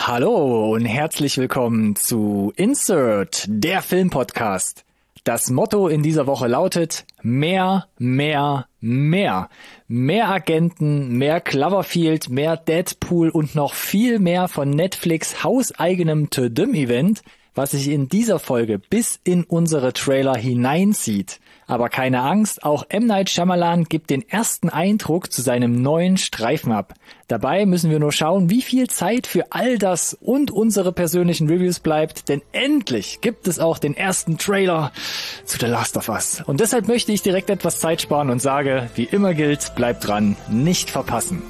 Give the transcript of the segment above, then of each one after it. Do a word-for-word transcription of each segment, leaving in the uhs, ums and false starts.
Hallo und herzlich willkommen zu Insert, der Filmpodcast. Das Motto in dieser Woche lautet mehr, mehr, mehr. Mehr Agenten, mehr Cloverfield, mehr Deadpool und noch viel mehr von Netflix hauseigenem Tödüm-Event, was sich in dieser Folge bis in unsere Trailer hineinzieht. Aber keine Angst, auch M. Night Shyamalan gibt den ersten Eindruck zu seinem neuen Streifen ab. Dabei müssen wir nur schauen, wie viel Zeit für all das und unsere persönlichen Reviews bleibt, denn endlich gibt es auch den ersten Trailer zu The Last of Us. Und deshalb möchte ich direkt etwas Zeit sparen und sage, wie immer gilt, bleibt dran, nicht verpassen.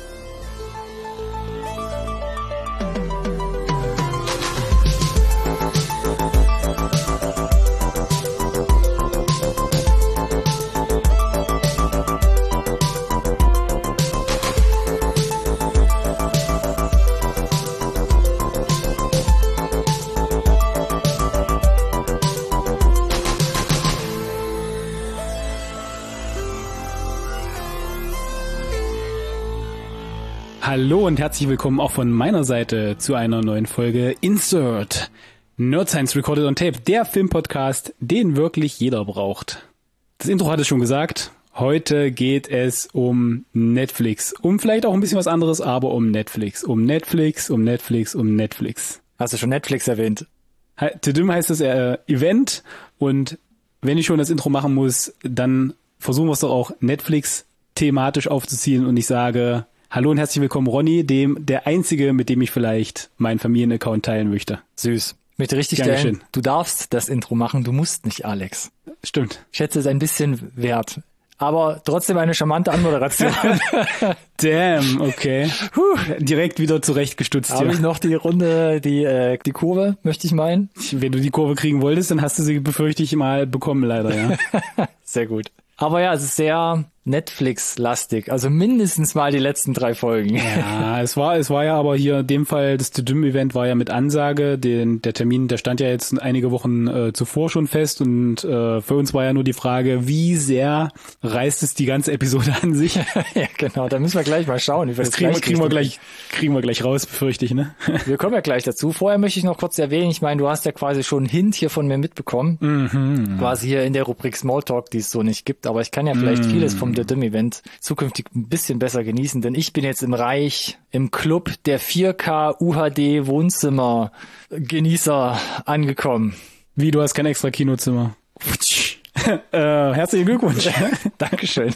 Hallo und herzlich willkommen auch von meiner Seite zu einer neuen Folge Insert Nerd Science Recorded on Tape, der Filmpodcast, den wirklich jeder braucht. Das Intro hat es schon gesagt, heute geht es um Netflix, um vielleicht auch ein bisschen was anderes, aber um Netflix, um Netflix, um Netflix, um Netflix. Hast du schon Netflix erwähnt? Tödüm heißt das äh, Event und wenn ich schon das Intro machen muss, dann versuchen wir es doch auch Netflix thematisch aufzuziehen und ich sage... Hallo und herzlich willkommen, Ronny, dem der Einzige, mit dem ich vielleicht meinen Familienaccount teilen möchte. Süß. Ich möchte richtig stellen, du darfst das Intro machen, du musst nicht, Alex. Stimmt. Ich schätze es ein bisschen wert. Aber trotzdem eine charmante Anmoderation. Damn, okay. Puh, direkt wieder zurechtgestutzt. Habe ich noch die Runde, die äh, die Kurve, möchte ich meinen. Wenn du die Kurve kriegen wolltest, dann hast du sie, befürchte ich, mal bekommen, leider, ja. Sehr gut. Aber ja, es ist sehr Netflix-lastig, also mindestens mal die letzten drei Folgen. Ja, es war es war ja aber hier in dem Fall, das Tödüm-Event war ja mit Ansage, den der Termin, der stand ja jetzt einige Wochen äh, zuvor schon fest und äh, für uns war ja nur die Frage, wie sehr reißt es die ganze Episode an sich? Ja, genau, da müssen wir gleich mal schauen. Wie wir das, das kriegen, wir, kriegen wir gleich kriegen wir gleich raus, befürchte ich, ne? Wir kommen ja gleich dazu. Vorher möchte ich noch kurz erwähnen, ich meine, du hast ja quasi schon einen Hint hier von mir mitbekommen, mhm. quasi hier in der Rubrik Smalltalk, die es so nicht gibt, aber ich kann ja vielleicht mhm. vieles vom Tödüm-Event zukünftig ein bisschen besser genießen, denn ich bin jetzt im Reich, im Club der vier K U H D Wohnzimmer Genießer angekommen. Wie, du hast kein extra Kinozimmer? äh, herzlichen Glückwunsch. Dankeschön.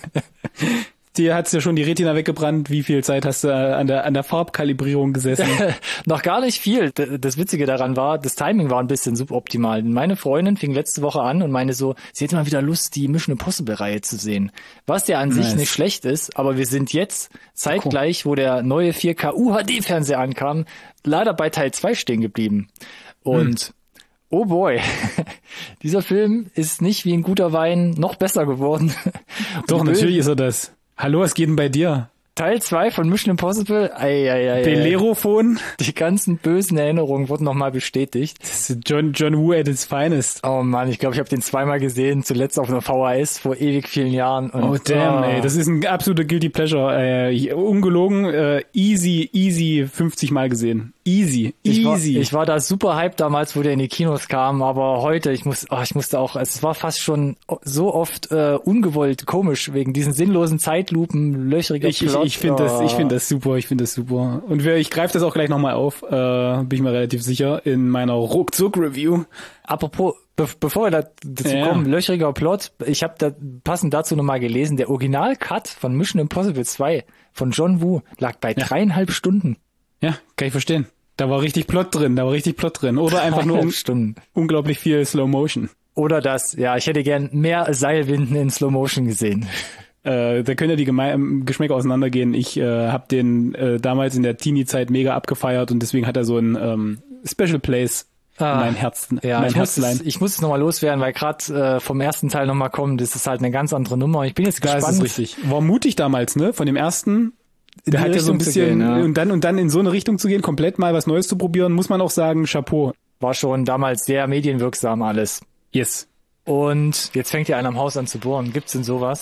Dir hat's ja schon die Retina weggebrannt. Wie viel Zeit hast du an der an der Farbkalibrierung gesessen? Noch gar nicht viel. Das Witzige daran war, das Timing war ein bisschen suboptimal. Meine Freundin fing letzte Woche an und meinte so, sie hätte mal wieder Lust, die Mission Impossible Reihe zu sehen. Was ja an nice. sich nicht schlecht ist, aber wir sind jetzt zeitgleich, wo der neue vier K U H D Fernseher ankam, leider bei Teil zwei stehen geblieben. Und hm. oh boy, dieser Film ist nicht wie ein guter Wein noch besser geworden. Doch, natürlich ist er das. Hallo, was geht denn bei dir? Teil zwei von Mission Impossible. Ei, ei, ei, Belerophon. Die ganzen bösen Erinnerungen wurden nochmal bestätigt. Das ist John, John Woo at its finest. Oh Mann, ich glaube, ich habe den zweimal gesehen, zuletzt auf einer V H S vor ewig vielen Jahren. Und oh damn, oh. ey, das ist ein absoluter Guilty Pleasure. Äh, ungelogen, äh, easy, easy fünfzig Mal gesehen. Easy, ich easy. War, ich war da super hyped damals, wo der in die Kinos kam, aber heute, ich muss, oh, ich musste auch, es war fast schon so oft äh, ungewollt komisch, wegen diesen sinnlosen Zeitlupen, löchriger ich, Plot. Ich, ich finde oh. das, ich finde das super, ich finde das super. Und wir, ich greife das auch gleich nochmal auf, äh, bin ich mir relativ sicher, in meiner Ruckzuck-Review. Apropos, be- bevor wir da, dazu ja. kommen, löchriger Plot, ich habe da passend dazu nochmal gelesen, der Original-Cut von Mission Impossible zwei von John Woo lag bei ja. dreieinhalb Stunden. Ja, kann ich verstehen. Da war richtig Plot drin, da war richtig Plot drin. Oder einfach nur un- Stunden. unglaublich viel Slow Motion. Oder das, ja, ich hätte gern mehr Seilwinden in Slow Motion gesehen. Äh, da können ja die Geme- Geschmäcker auseinandergehen. Ich äh, habe den äh, damals in der Teenie-Zeit mega abgefeiert und deswegen hat er so ein ähm, Special Place ah, in mein Herz, ja, mein ich Herzlein. Muss es, ich muss es nochmal loswerden, weil gerade äh, vom ersten Teil nochmal kommen, das ist halt eine ganz andere Nummer. Ich bin jetzt Klar, gespannt. Das ist richtig. War mutig damals, ne? Von dem ersten... Der hat ja so ein bisschen, gehen, ja. und dann, und dann in so eine Richtung zu gehen, komplett mal was Neues zu probieren, muss man auch sagen, Chapeau. War schon damals sehr medienwirksam alles. Yes. Und jetzt fängt ja einer am Haus an zu bohren. Gibt's denn sowas?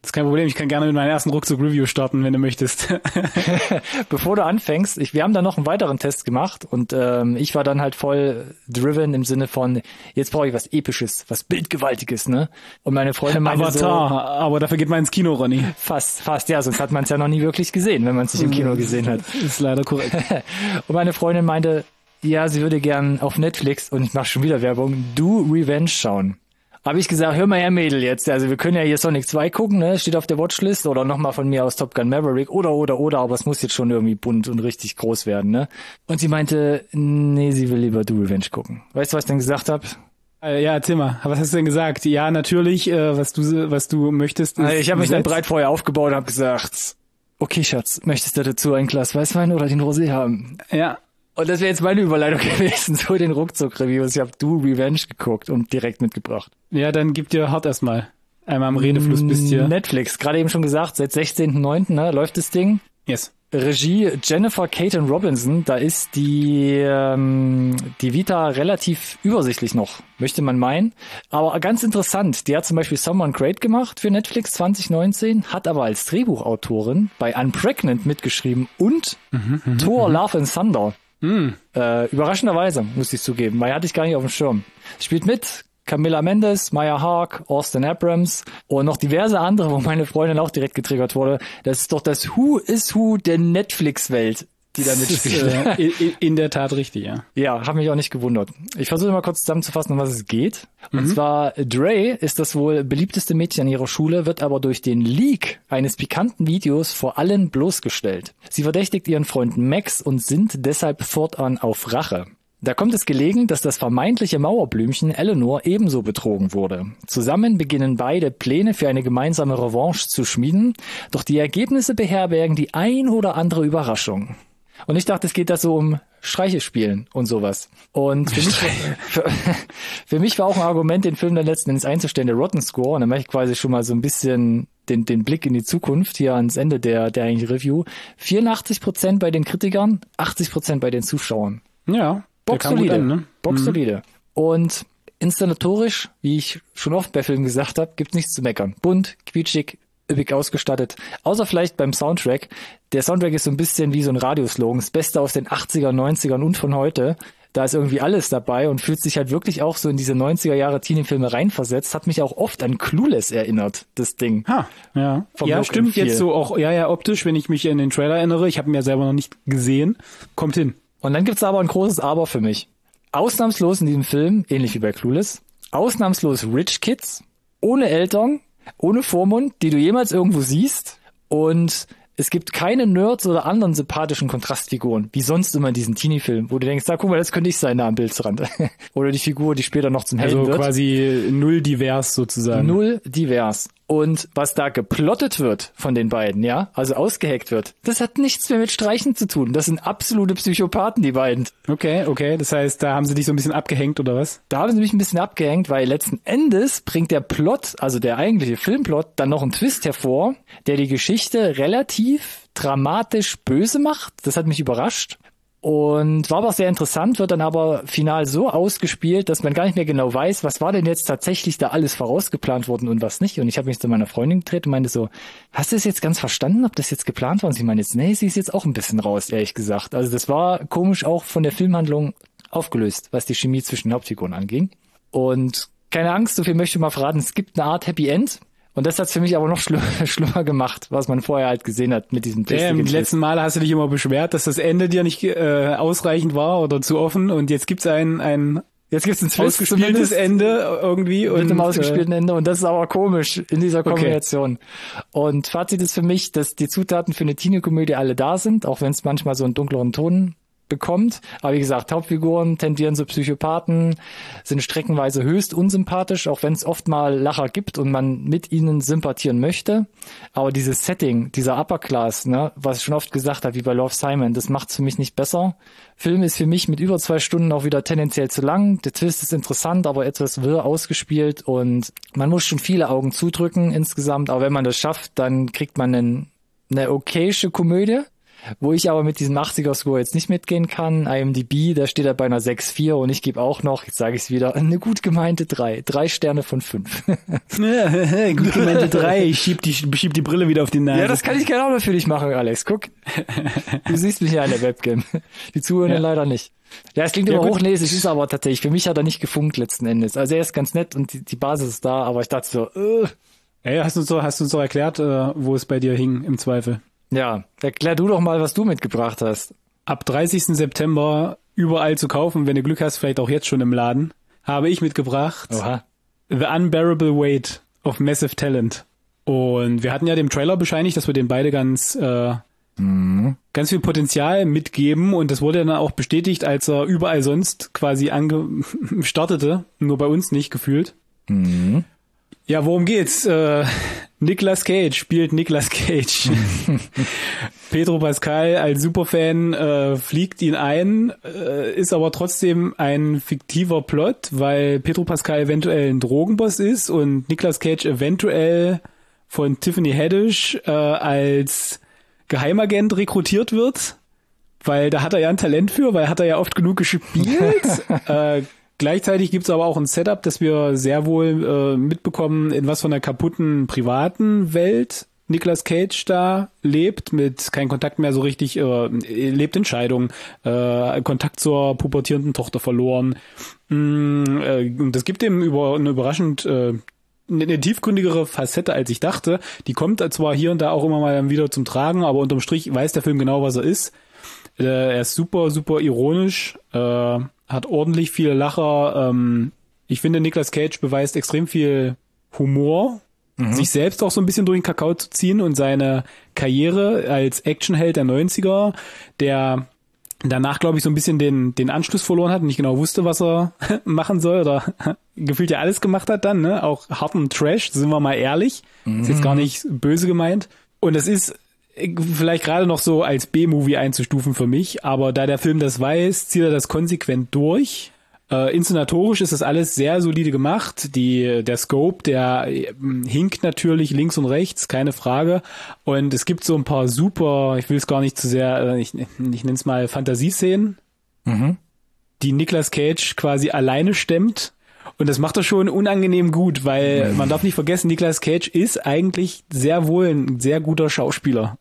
Das ist kein Problem, ich kann gerne mit meinem ersten Ruckzuck-Review starten, wenn du möchtest. Bevor du anfängst, ich, wir haben da noch einen weiteren Test gemacht und ähm, ich war dann halt voll driven im Sinne von, jetzt brauche ich was Episches, was Bildgewaltiges, ne? Und meine Freundin meinte Avatar, so, aber dafür geht man ins Kino, Ronny. Fast, fast, ja, sonst hat man es ja noch nie wirklich gesehen, wenn man es nicht im Kino gesehen hat. Ist leider korrekt. Und meine Freundin meinte, ja, sie würde gern auf Netflix, und ich mache schon wieder Werbung, Do Revenge schauen. Habe ich gesagt, hör mal her, Mädel, jetzt, also wir können ja hier Sonic zwei gucken, ne, steht auf der Watchlist, oder nochmal von mir aus Top Gun Maverick, oder, oder, oder, aber es muss jetzt schon irgendwie bunt und richtig groß werden, ne. Und sie meinte, nee, sie will lieber Do Revenge gucken. Weißt du, was ich denn gesagt habe? Äh, ja, erzähl mal, was hast du denn gesagt? Ja, natürlich, äh, was du was du möchtest. Ist ich habe mich dann breit vorher aufgebaut und habe gesagt, okay, Schatz, möchtest du dazu ein Glas Weißwein oder den Rosé haben? Ja. Und das wäre jetzt meine Überleitung gewesen zu den Ruckzuck-Reviews. Ich habe Do Revenge geguckt und direkt mitgebracht. Ja, dann gib dir hart erstmal. Einmal am Redefluss bist du. Netflix, gerade eben schon gesagt, seit sechzehnten neunten Ne, läuft das Ding. Yes. Regie Jennifer Caton Robinson, da ist die ähm, die Vita relativ übersichtlich noch, möchte man meinen. Aber ganz interessant, die hat zum Beispiel Someone Great gemacht für Netflix zwanzig neunzehn, hat aber als Drehbuchautorin bei Unpregnant mitgeschrieben und mhm, Thor, Love and Thunder. Mhm. Äh, überraschenderweise, muss ich zugeben, weil hatte ich gar nicht auf dem Schirm. Spielt mit Camilla Mendes, Maya Hawke, Austin Abrams und noch diverse andere, wo meine Freundin auch direkt getriggert wurde. Das ist doch das Who is Who der Netflix-Welt, die da mitspielt. Das ist, äh, in, in der Tat richtig, ja. Ja, hat mich auch nicht gewundert. Ich versuche mal kurz zusammenzufassen, um was es geht. Und mhm. zwar, Dre ist das wohl beliebteste Mädchen an ihrer Schule, wird aber durch den Leak eines pikanten Videos vor allen bloßgestellt. Sie verdächtigt ihren Freund Max und sind deshalb fortan auf Rache. Da kommt es gelegen, dass das vermeintliche Mauerblümchen Eleanor ebenso betrogen wurde. Zusammen beginnen beide Pläne für eine gemeinsame Revanche zu schmieden, doch die Ergebnisse beherbergen die ein oder andere Überraschung. Und ich dachte, es geht da so um Streiche spielen und sowas. Und für mich, für, für mich war auch ein Argument, den Film dann letzten Endes einzustellen, der Rotten Score. Und dann mache ich quasi schon mal so ein bisschen den, den Blick in die Zukunft hier ans Ende der, der eigentlichen Review. vierundachtzig Prozent bei den Kritikern, achtzig Prozent bei den Zuschauern. Ja. Boxsolide, an, ne? Boxsolide. Mhm. Und inszenatorisch, wie ich schon oft bei Filmen gesagt habe, gibt's nichts zu meckern. Bunt, quietschig, üppig ausgestattet. Außer vielleicht beim Soundtrack. Der Soundtrack ist so ein bisschen wie so ein Radioslogan. Das Beste aus den achtzigern, neunzigern und von heute. Da ist irgendwie alles dabei und fühlt sich halt wirklich auch so in diese neunziger Jahre Teenie-Filme reinversetzt. Hat mich auch oft an Clueless erinnert, das Ding. Ha, ja. Vom ja, Look stimmt and Feel. jetzt so auch, ja, ja, optisch, wenn ich mich an den Trailer erinnere. Ich habe ihn ja selber noch nicht gesehen. Kommt hin. Und dann gibt's aber ein großes Aber für mich. Ausnahmslos in diesem Film, ähnlich wie bei Clueless, ausnahmslos Rich Kids, ohne Eltern, ohne Vormund, die du jemals irgendwo siehst. Und es gibt keine Nerds oder anderen sympathischen Kontrastfiguren, wie sonst immer in diesen Teenie-Filmen, wo du denkst, da guck mal, das könnte ich sein da am Bildrand. Oder die Figur, die später noch zum Helden also wird. Also quasi null divers sozusagen. Null divers. Und was da geplottet wird von den beiden, ja, also ausgeheckt wird, das hat nichts mehr mit Streichen zu tun. Das sind absolute Psychopathen, die beiden. Okay, okay, das heißt, da haben sie dich so ein bisschen abgehängt, oder was? Da haben sie mich ein bisschen abgehängt, weil letzten Endes bringt der Plot, also der eigentliche Filmplot, dann noch einen Twist hervor, der die Geschichte relativ dramatisch böse macht. Das hat mich überrascht. Und war aber auch sehr interessant, wird dann aber final so ausgespielt, dass man gar nicht mehr genau weiß, was war denn jetzt tatsächlich da alles vorausgeplant worden und was nicht. Und ich habe mich zu meiner Freundin gedreht und meinte so, hast du es jetzt ganz verstanden, ob das jetzt geplant war? Und sie meinte jetzt, nee, sie ist jetzt auch ein bisschen raus, ehrlich gesagt. Also das war komisch auch von der Filmhandlung aufgelöst, was die Chemie zwischen den Hauptfiguren anging. Und keine Angst, so viel möchte ich mal verraten, es gibt eine Art Happy End. Und das hat's für mich aber noch schlimm, schlimmer gemacht, was man vorher halt gesehen hat mit diesem Test. Ähm, die letzten Male hast du dich immer beschwert, dass das Ende dir nicht äh, ausreichend war oder zu offen. Und jetzt gibt's ein ein jetzt gibt's ein Twist, ausgespieltes Ende irgendwie und mit einem ausgespielten äh, Ende. Und das ist aber komisch in dieser Kombination. Okay. Und Fazit ist für mich, dass die Zutaten für eine Teenie-Komödie alle da sind, auch wenn es manchmal so einen dunkleren Ton bekommt. Aber wie gesagt, Hauptfiguren tendieren so Psychopathen, sind streckenweise höchst unsympathisch, auch wenn es oft mal Lacher gibt und man mit ihnen sympathieren möchte. Aber dieses Setting, dieser Upper Class, ne, was ich schon oft gesagt habe, wie bei Love, Simon, das macht's für mich nicht besser. Film ist für mich mit über zwei Stunden auch wieder tendenziell zu lang. Der Twist ist interessant, aber etwas wirr ausgespielt und man muss schon viele Augen zudrücken insgesamt. Aber wenn man das schafft, dann kriegt man einen, eine okayische Komödie. Wo ich aber mit diesem achtziger-Score jetzt nicht mitgehen kann, I M D B, da steht er bei einer sechs Komma vier und ich gebe auch noch, jetzt sage ich es wieder, eine gut gemeinte drei. Drei Sterne von fünf. Gut gemeinte drei. Ich schieb die, schieb die Brille wieder auf die Nase. Ja, das kann ich gerne auch für dich machen, Alex. Guck. Du siehst mich ja in der Webcam. Die Zuhörer ja. leider nicht. Ja, es klingt ja, immer gut. hochnäsig, ist aber tatsächlich, für mich hat er nicht gefunkt letzten Endes. Also er ist ganz nett und die, die Basis ist da, aber ich dachte so, äh. Ey, hast du uns doch, hast du uns doch erklärt, äh, wo es bei dir hing, im Zweifel. Ja, erklär du doch mal, was du mitgebracht hast. Ab dreißigsten September überall zu kaufen, wenn du Glück hast, vielleicht auch jetzt schon im Laden, habe ich mitgebracht Oha. The Unbearable Weight of Massive Talent. Und wir hatten ja dem Trailer bescheinigt, dass wir den beide ganz äh, mhm. ganz viel Potenzial mitgeben und das wurde dann auch bestätigt, als er überall sonst quasi ange startete, nur bei uns nicht gefühlt. Mhm. Ja, worum geht's? Äh, Nicolas Cage spielt Nicolas Cage. Pedro Pascal als Superfan äh, fliegt ihn ein, äh, ist aber trotzdem ein fiktiver Plot, weil Pedro Pascal eventuell ein Drogenboss ist und Nicolas Cage eventuell von Tiffany Haddish äh, als Geheimagent rekrutiert wird, weil da hat er ja ein Talent für, weil hat er ja oft genug gespielt. äh, Gleichzeitig gibt's aber auch ein Setup, dass wir sehr wohl äh, mitbekommen, in was von einer kaputten privaten Welt Nicolas Cage da lebt, mit kein Kontakt mehr so richtig, äh, lebt in Scheidung, äh, Kontakt zur pubertierenden Tochter verloren. Mm, äh, und das gibt ihm über eine überraschend äh, eine tiefgründigere Facette, als ich dachte. Die kommt zwar hier und da auch immer mal wieder zum Tragen, aber unterm Strich weiß der Film genau, was er ist. Äh, er ist super, super ironisch, äh, hat ordentlich viele Lacher. Ähm, ich finde, Nicolas Cage beweist extrem viel Humor, mhm. sich selbst auch so ein bisschen durch den Kakao zu ziehen und seine Karriere als Actionheld der neunziger, der danach, glaube ich, so ein bisschen den den Anschluss verloren hat und nicht genau wusste, was er machen soll oder gefühlt ja alles gemacht hat dann, ne? Auch harten Trash, sind wir mal ehrlich. Mhm. Ist jetzt gar nicht böse gemeint. Und es ist vielleicht gerade noch so als B-Movie einzustufen für mich, aber da der Film das weiß, zieht er das konsequent durch. Äh, inszenatorisch ist das alles sehr solide gemacht. Die, der Scope, der äh, hinkt natürlich links und rechts, keine Frage. Und es gibt so ein paar super, ich will es gar nicht zu sehr, äh, ich, ich nenne es mal Fantasieszenen, mhm. die Nicolas Cage quasi alleine stemmt. Und das macht er schon unangenehm gut, weil mhm. man darf nicht vergessen, Nicolas Cage ist eigentlich sehr wohl ein sehr guter Schauspieler.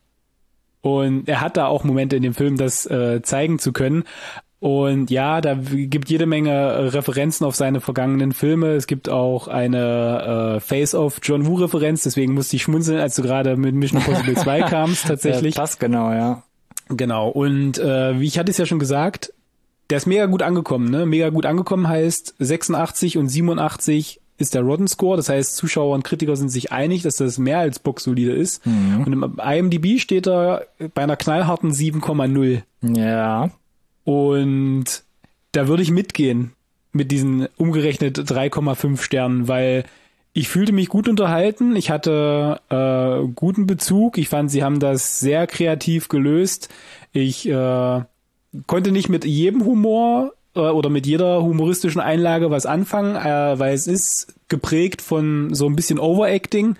Und er hat da auch Momente in dem Film, das äh, zeigen zu können. Und ja, da gibt jede Menge Referenzen auf seine vergangenen Filme. Es gibt auch eine äh, Face-Off John Woo-Referenz, deswegen musste ich schmunzeln, als du gerade mit Mission Impossible zwei kamst, tatsächlich. Ja, passt genau, ja. Genau, und äh, wie ich hatte es ja schon gesagt, der ist mega gut angekommen, ne? Mega gut angekommen heißt sechsundachtzig und siebenundachtzig ist der Rotten Score, das heißt Zuschauer und Kritiker sind sich einig, dass das mehr als boxsolide ist. Mhm. Und im I M D B steht er bei einer knallharten sieben Komma null. Ja. Und da würde ich mitgehen mit diesen umgerechnet drei Komma fünf Sternen, weil ich fühlte mich gut unterhalten, ich hatte äh, guten Bezug, ich fand, sie haben das sehr kreativ gelöst. Ich äh, konnte nicht mit jedem Humor oder mit jeder humoristischen Einlage was anfangen, äh, weil es ist geprägt von so ein bisschen Overacting,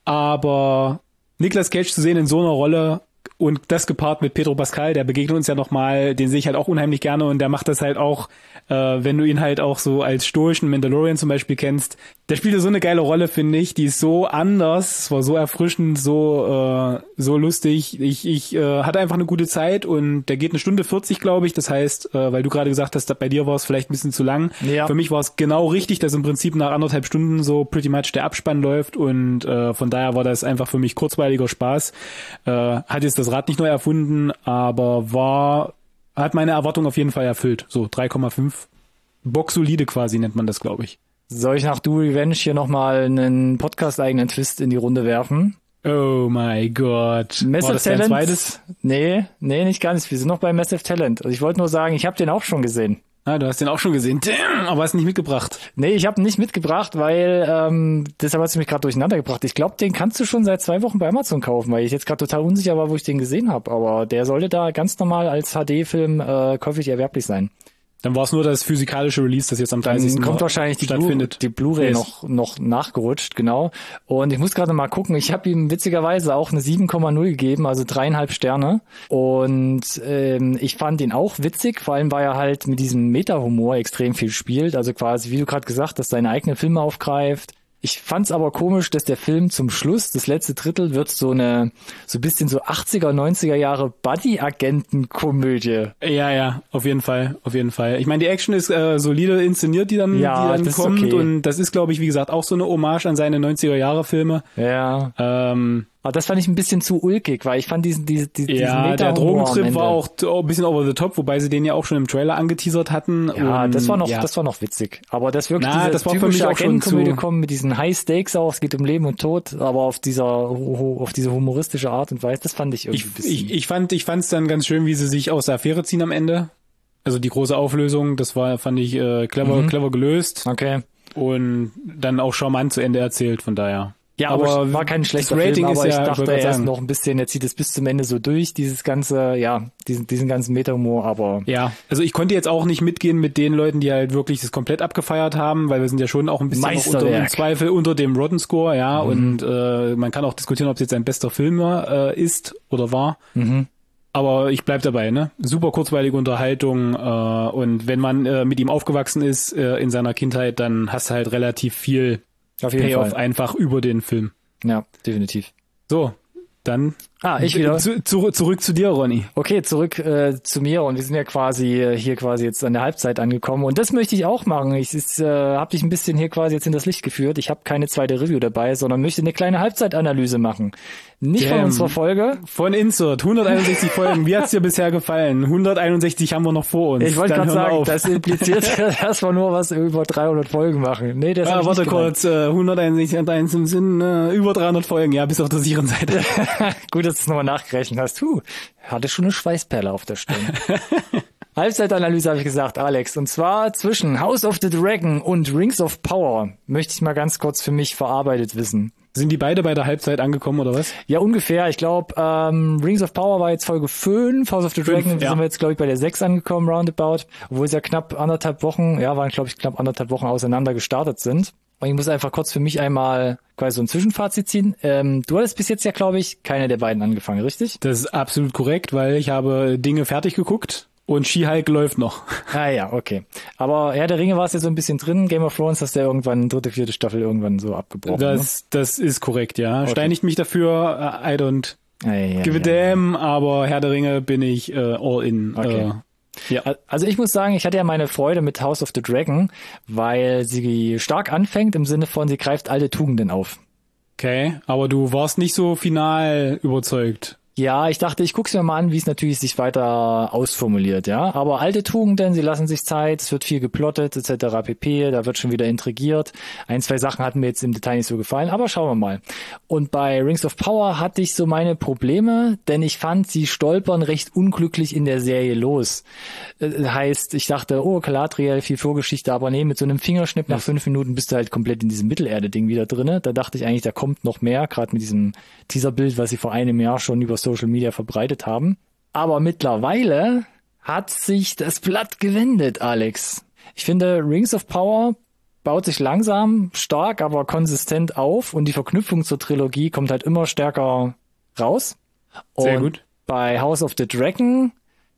aber Nicolas Cage zu sehen in so einer Rolle und das gepaart mit Pedro Pascal, der begegnet uns ja nochmal, den sehe ich halt auch unheimlich gerne und der macht das halt auch, äh, wenn du ihn halt auch so als stoischen Mandalorian zum Beispiel kennst, der spielt ja so eine geile Rolle, finde ich, die ist so anders, es war so erfrischend, so äh, so lustig, ich ich äh, hatte einfach eine gute Zeit und der geht eine Stunde vierzig, glaube ich, das heißt, äh, weil du gerade gesagt hast, bei dir war es vielleicht ein bisschen zu lang, ja. Für mich war es genau richtig, dass im Prinzip nach anderthalb Stunden so pretty much der Abspann läuft und äh, von daher war das einfach für mich kurzweiliger Spaß, äh, hat jetzt das Rad nicht neu erfunden, aber war hat meine Erwartung auf jeden Fall erfüllt, so drei Komma fünf, boxsolide quasi nennt man das, glaube ich. Soll ich nach Do Revenge hier nochmal einen Podcast-eigenen Twist in die Runde werfen? Oh my God. Massive Talent? Zweites? Nee, nee, nicht ganz. Wir sind noch bei Massive Talent. Also ich wollte nur sagen, ich habe den auch schon gesehen. Ah, du hast den auch schon gesehen. Damn, aber hast nicht mitgebracht. Nee, ich habe ihn nicht mitgebracht, weil ähm, deshalb hast du mich gerade durcheinander gebracht. Ich glaube, den kannst du schon seit zwei Wochen bei Amazon kaufen, weil ich jetzt gerade total unsicher war, wo ich den gesehen habe. Aber der sollte da ganz normal als H D-Film äh, käuflich erwerblich sein. Dann war es nur das physikalische Release, das jetzt am dreißigsten Dann kommt wahrscheinlich die, Blu- die Blu-ray noch, noch nachgerutscht, genau. Und ich muss gerade mal gucken, ich habe ihm witzigerweise auch eine sieben Komma null gegeben, also dreieinhalb Sterne. Und ähm, ich fand ihn auch witzig, vor allem weil er halt mit diesem Meta-Humor extrem viel spielt. Also quasi, wie du gerade gesagt hast, seine eigenen Filme aufgreift. Ich fand's aber komisch, dass der Film zum Schluss, das letzte Drittel, wird so eine, so ein bisschen so achtziger, neunziger Jahre Buddy-Agenten-Komödie. Ja, ja, auf jeden Fall, auf jeden Fall. Ich meine, die Action ist äh, solide inszeniert, die dann, ja, die dann kommt. Okay. Und das ist, glaube ich, wie gesagt, auch so eine Hommage an seine neunziger Jahre Filme. Ja. Ähm, Aber das fand ich ein bisschen zu ulkig, weil ich fand diesen, diesen, diesen ja, der Drogentrip war auch ein bisschen over the top, wobei sie den ja auch schon im Trailer angeteasert hatten. Ja, und, das war noch, ja. das war noch witzig. Aber das wirklich Na, diese das war für mich auch schon Komödie kommen mit diesen High Stakes auch, es geht um Leben und Tod, aber auf dieser, auf diese humoristische Art und Weise, das fand ich irgendwie ich, ein bisschen. Ich, ich fand, ich fand's dann ganz schön, wie sie sich aus der Affäre ziehen am Ende. Also die große Auflösung, das war, fand ich, äh, clever, mhm. clever gelöst. Okay. Und dann auch charmant zu Ende erzählt, von daher. Ja, aber, aber war kein schlechter Rating Film, aber ist ja, ich dachte ich erst noch ein bisschen, er zieht es bis zum Ende so durch, dieses ganze, ja, diesen, diesen ganzen Meta-Humor, aber... Ja, also ich konnte jetzt auch nicht mitgehen mit den Leuten, die halt wirklich das komplett abgefeiert haben, weil wir sind ja schon auch ein bisschen noch unter im Zweifel unter dem Rotten Score, ja, mhm. und äh, man kann auch diskutieren, ob es jetzt ein bester Film äh, ist oder war. Mhm. Aber ich bleib dabei, ne? Super kurzweilige Unterhaltung, äh, und wenn man äh, mit ihm aufgewachsen ist äh, in seiner Kindheit, dann hast du halt relativ viel Auf jeden Payoff Fall. einfach über den Film. Ja, definitiv. So, dann ah, ich wieder. Zu, zu, zurück zu dir, Ronny. Okay, zurück äh, zu mir und wir sind ja quasi äh, hier quasi jetzt an der Halbzeit angekommen und das möchte ich auch machen. Ich äh, habe dich ein bisschen hier quasi jetzt in das Licht geführt. Ich habe keine zweite Review dabei, sondern möchte eine kleine Halbzeitanalyse machen. Nicht Damn. Von unserer Folge. Von Insert, hunderteinundsechzig Folgen. Wie hat's dir bisher gefallen? hunderteinundsechzig haben wir noch vor uns. Ich wollte gerade sagen, auf. Das impliziert, dass wir nur was über dreihundert Folgen machen. Nee, das ah, warte kurz, äh, hunderteinundsechzig hat eins im Sinn, äh, über dreihundert Folgen, ja, bis auf der sicheren Seite. Gut, dass du es nochmal nachgerechnet hast. Huh, hatte schon eine Schweißperle auf der Stirn. Halbzeitanalyse habe ich gesagt, Alex. Und zwar zwischen House of the Dragon und Rings of Power möchte ich mal ganz kurz für mich verarbeitet wissen. Sind die beide bei der Halbzeit angekommen, oder was? Ja, ungefähr. Ich glaube, ähm, Rings of Power war jetzt Folge fünf, House of the Dragon fünf, ja. sind wir jetzt, glaube ich, bei der sechs angekommen, roundabout. Obwohl es ja knapp anderthalb Wochen, ja, waren, glaube ich, knapp anderthalb Wochen auseinander gestartet sind. Und ich muss einfach kurz für mich einmal quasi so ein Zwischenfazit ziehen. Ähm, du hattest bis jetzt ja, glaube ich, keine der beiden angefangen, richtig? Das ist absolut korrekt, weil ich habe Dinge fertig geguckt. Und She-Hulk läuft noch. Ah ja, okay. Aber Herr der Ringe war es ja so ein bisschen drin. Game of Thrones hast du ja irgendwann, dritte, vierte Staffel irgendwann so abgebrochen. Das, ne? Das ist korrekt, ja. Okay. Steinigt mich dafür, I don't ah, ja, ja, give a ja, damn, ja. aber Herr der Ringe bin ich äh, all in. Okay. Äh, ja. Also ich muss sagen, ich hatte ja meine Freude mit House of the Dragon, weil sie stark anfängt im Sinne von, sie greift alte Tugenden auf. Okay, aber du warst nicht so final überzeugt. Ja, ich dachte, ich guck's mir mal an, wie es natürlich sich weiter ausformuliert, ja. Aber alte Tugenden, sie lassen sich Zeit, es wird viel geplottet, et cetera pp. Da wird schon wieder intrigiert. Ein, zwei Sachen hatten mir jetzt im Detail nicht so gefallen, aber schauen wir mal. Und bei Rings of Power hatte ich so meine Probleme, denn ich fand, sie stolpern recht unglücklich in der Serie los. Das heißt, ich dachte, oh, Galadriel, viel Vorgeschichte, aber nee, mit so einem Fingerschnipp nach fünf Minuten bist du halt komplett in diesem Mittelerde-Ding wieder drinne. Da dachte ich eigentlich, da kommt noch mehr, gerade mit diesem Teaserbild, was sie vor einem Jahr schon über Social Media verbreitet haben. Aber mittlerweile hat sich das Blatt gewendet, Alex. Ich finde, Rings of Power baut sich langsam, stark, aber konsistent auf und die Verknüpfung zur Trilogie kommt halt immer stärker raus. Sehr und gut. Bei House of the Dragon,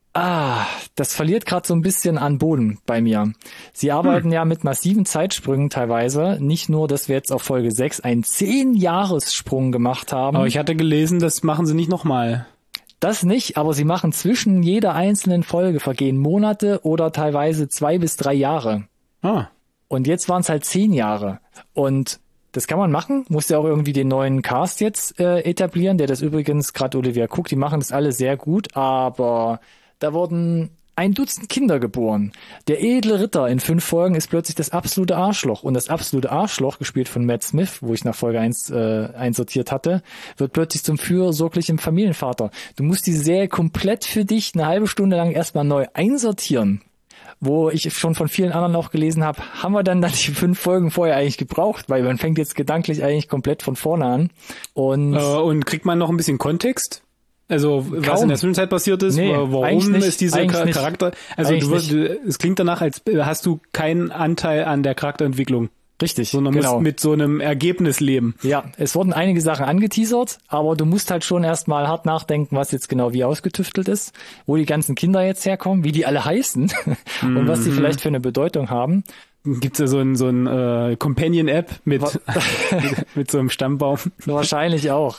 ah, das verliert gerade so ein bisschen an Boden bei mir. Sie arbeiten hm. ja mit massiven Zeitsprüngen teilweise. Nicht nur, dass wir jetzt auf Folge sechs einen zehn-Jahres-Sprung gemacht haben. Aber ich hatte gelesen, das machen sie nicht nochmal. Das nicht, aber sie machen zwischen jeder einzelnen Folge vergehen Monate oder teilweise zwei bis drei Jahre. Ah. Und jetzt waren es halt zehn Jahre. Und das kann man machen, muss ja auch irgendwie den neuen Cast jetzt äh, etablieren, der das übrigens, gerade Olivia Cook, die machen das alle sehr gut, aber da wurden ein Dutzend Kinder geboren. Der edle Ritter in fünf Folgen ist plötzlich das absolute Arschloch. Und das absolute Arschloch, gespielt von Matt Smith, wo ich nach Folge eins äh, einsortiert hatte, wird plötzlich zum fürsorglichen Familienvater. Du musst die Serie komplett für dich eine halbe Stunde lang erstmal neu einsortieren. Wo ich schon von vielen anderen auch gelesen habe, haben wir dann, dann die fünf Folgen vorher eigentlich gebraucht, weil man fängt jetzt gedanklich eigentlich komplett von vorne an. Und, äh, und kriegt man noch ein bisschen Kontext? Also was Kaum. in der Zwischenzeit passiert ist, Nee, warum eigentlich nicht, ist dieser eigentlich Char- nicht. Charakter, also du Eigentlich wirst, es klingt danach, als hast du keinen Anteil an der Charakterentwicklung, Richtig, sondern genau. musst mit so einem Ergebnis leben. Ja, es wurden einige Sachen angeteasert, aber du musst halt schon erstmal hart nachdenken, was jetzt genau wie ausgetüftelt ist, wo die ganzen Kinder jetzt herkommen, wie die alle heißen und was die vielleicht für eine Bedeutung haben. Gibt's ja so ein so ein äh, Companion-App mit mit so einem Stammbaum. Wahrscheinlich auch.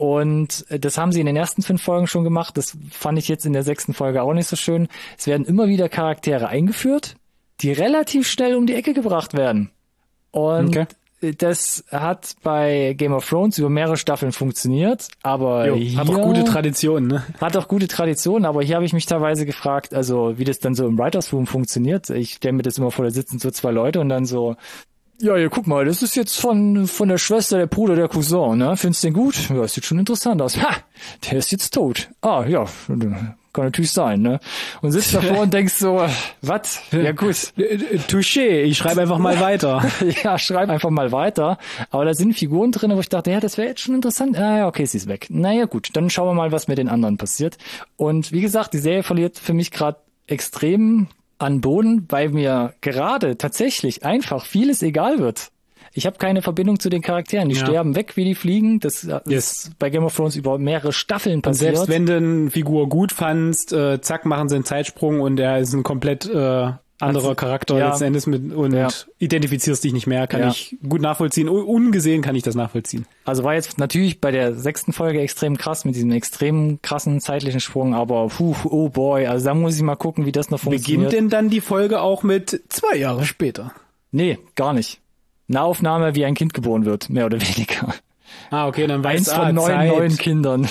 Und das haben sie in den ersten fünf Folgen schon gemacht. Das fand ich jetzt in der sechsten Folge auch nicht so schön. Es werden immer wieder Charaktere eingeführt, die relativ schnell um die Ecke gebracht werden. Und Okay. das hat bei Game of Thrones über mehrere Staffeln funktioniert, aber Jo, hier hat auch gute Tradition, ne? hat auch gute Tradition, aber hier habe ich mich teilweise gefragt, also wie das dann so im Writers Room funktioniert. Ich stelle mir das immer vor, da sitzen so zwei Leute und dann so, ja, ja, guck mal, das ist jetzt von von der Schwester, der Bruder, der Cousin, ne? Findest du den gut? Ja, das sieht schon interessant aus. Ha, der ist jetzt tot. Ah, ja, kann natürlich sein, ne? Und sitzt davor und denkst so, was? Ja, gut. Touché, ich schreibe einfach mal weiter. Ja, schreib einfach mal weiter. Aber da sind Figuren drin, wo ich dachte, ja, das wäre jetzt schon interessant. Ah ja, okay, sie ist weg. Naja, gut, dann schauen wir mal, was mit den anderen passiert. Und wie gesagt, die Serie verliert für mich gerade extrem an Boden, weil mir gerade tatsächlich einfach vieles egal wird. Ich habe keine Verbindung zu den Charakteren. Die Ja. sterben weg, wie die fliegen. Das Yes. ist bei Game of Thrones über mehrere Staffeln Und passiert. selbst wenn du eine Figur gut fandst, äh, zack, machen sie einen Zeitsprung und er ist ein komplett äh, anderer Also, Charakter ja. letzten Endes mit und Ja. identifizierst dich nicht mehr, kann Ja. ich gut nachvollziehen. Un- Ungesehen kann ich das nachvollziehen. Also war jetzt natürlich bei der sechsten Folge extrem krass mit diesem extrem krassen zeitlichen Sprung, aber puh, oh boy, also da muss ich mal gucken, wie das noch funktioniert. Beginnt denn dann die Folge auch mit zwei Jahre später? Nee, gar nicht. Eine Aufnahme, wie ein Kind geboren wird, mehr oder weniger. Ah, okay, dann Eins weißt von ah, neun Zeit. neuen Kindern.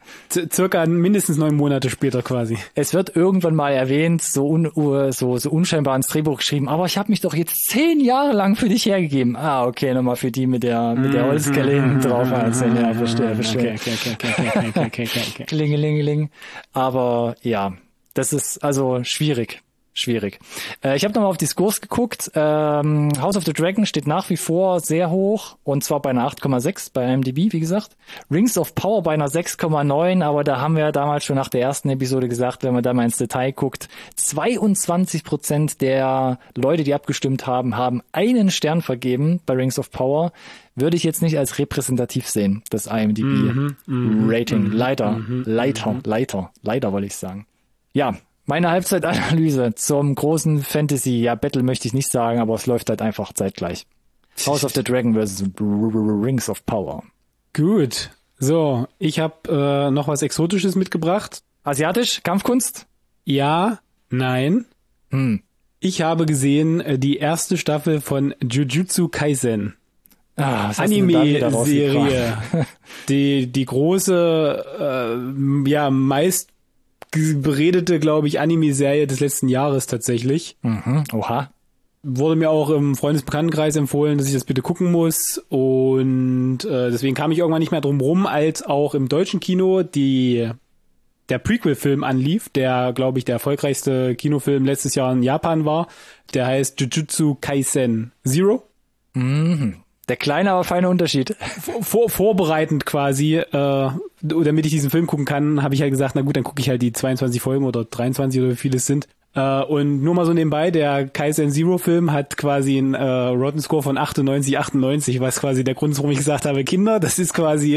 Z- circa mindestens neun Monate später quasi. Es wird irgendwann mal erwähnt, so, un, uh, so, so unscheinbar ins Drehbuch geschrieben, aber ich habe mich doch jetzt zehn Jahre lang für dich hergegeben. Ah, okay, nochmal für die mit der mit der Holzkelle hinten drauf. Also, ja, verstehe, verstehe. Okay, okay, okay, okay, okay, okay, okay, okay, okay. Klingelingeling. Aber ja, das ist also schwierig. Schwierig. Äh, ich habe nochmal auf die Scores geguckt. Ähm, House of the Dragon steht nach wie vor sehr hoch und zwar bei einer acht Komma sechs bei I M D B, wie gesagt. Rings of Power bei einer sechs Komma neun, aber da haben wir ja damals schon nach der ersten Episode gesagt, wenn man da mal ins Detail guckt, zweiundzwanzig Prozent der Leute, die abgestimmt haben, haben einen Stern vergeben bei Rings of Power. Würde ich jetzt nicht als repräsentativ sehen, das I M D B-Rating. Leider, leider, leider, leider wollte ich sagen. Ja, meine Halbzeitanalyse zum großen Fantasy, ja, Battle möchte ich nicht sagen, aber es läuft halt einfach zeitgleich. House of the Dragon versus Rings of Power. Gut. So, ich habe äh, noch was Exotisches mitgebracht. Asiatisch? Kampfkunst? Ja, nein. Hm. Ich habe gesehen äh, die erste Staffel von Jujutsu Kaisen. Ah, was hast du denn da wieder rausgebracht? Anime-Serie. die, die große, äh, ja, meist beredete, glaube ich, Anime-Serie des letzten Jahres tatsächlich. Mhm. Oha. Wurde mir auch im Freundesbekanntenkreis empfohlen, dass ich das bitte gucken muss. Und äh, deswegen kam ich irgendwann nicht mehr drum rum, als auch im deutschen Kino die der Prequel-Film anlief, der, glaube ich, der erfolgreichste Kinofilm letztes Jahr in Japan war. Der heißt Jujutsu Kaisen Zero. Mhm. Der kleine, aber feine Unterschied. Vor, vorbereitend quasi, äh, damit ich diesen Film gucken kann, habe ich halt gesagt, na gut, dann gucke ich halt die zweiundzwanzig Folgen oder dreiundzwanzig oder wie viele es sind. Äh, und nur mal so nebenbei, der Kaisen Zero Film hat quasi einen äh, Rotten Score von achtundneunzig, achtundneunzig, was quasi der Grund ist, warum ich gesagt habe, Kinder, das ist quasi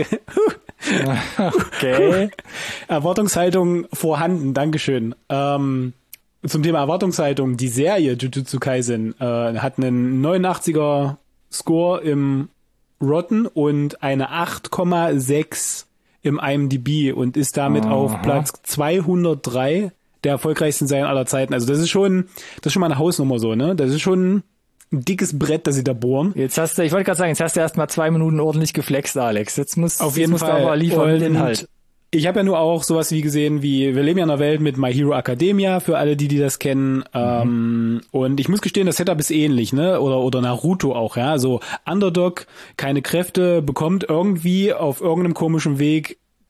Okay. Erwartungshaltung vorhanden, Dankeschön. Ähm, zum Thema Erwartungshaltung, die Serie Jujutsu Kaisen äh, hat einen neunundachtziger Score im Rotten und eine acht Komma sechs im I M D B und ist damit Aha. auf Platz zweihundertdrei der erfolgreichsten Serien aller Zeiten. Also das ist schon, das ist schon mal eine Hausnummer so, ne? Das ist schon ein dickes Brett, das sie da bohren. Jetzt hast du, ich wollte gerade sagen, jetzt hast du erst mal zwei Minuten ordentlich geflext, Alex. Jetzt musst, Auf jetzt jeden musst Fall. du aber liefern mit Und Inhalt. Ich habe ja nur auch sowas wie gesehen, wie wir leben ja in einer Welt mit My Hero Academia, für alle, die die das kennen. Mhm. Ähm, und ich muss gestehen, das Setup ist ähnlich, ne? Oder oder Naruto auch, ja. So Underdog, keine Kräfte, bekommt irgendwie auf irgendeinem komischen Weg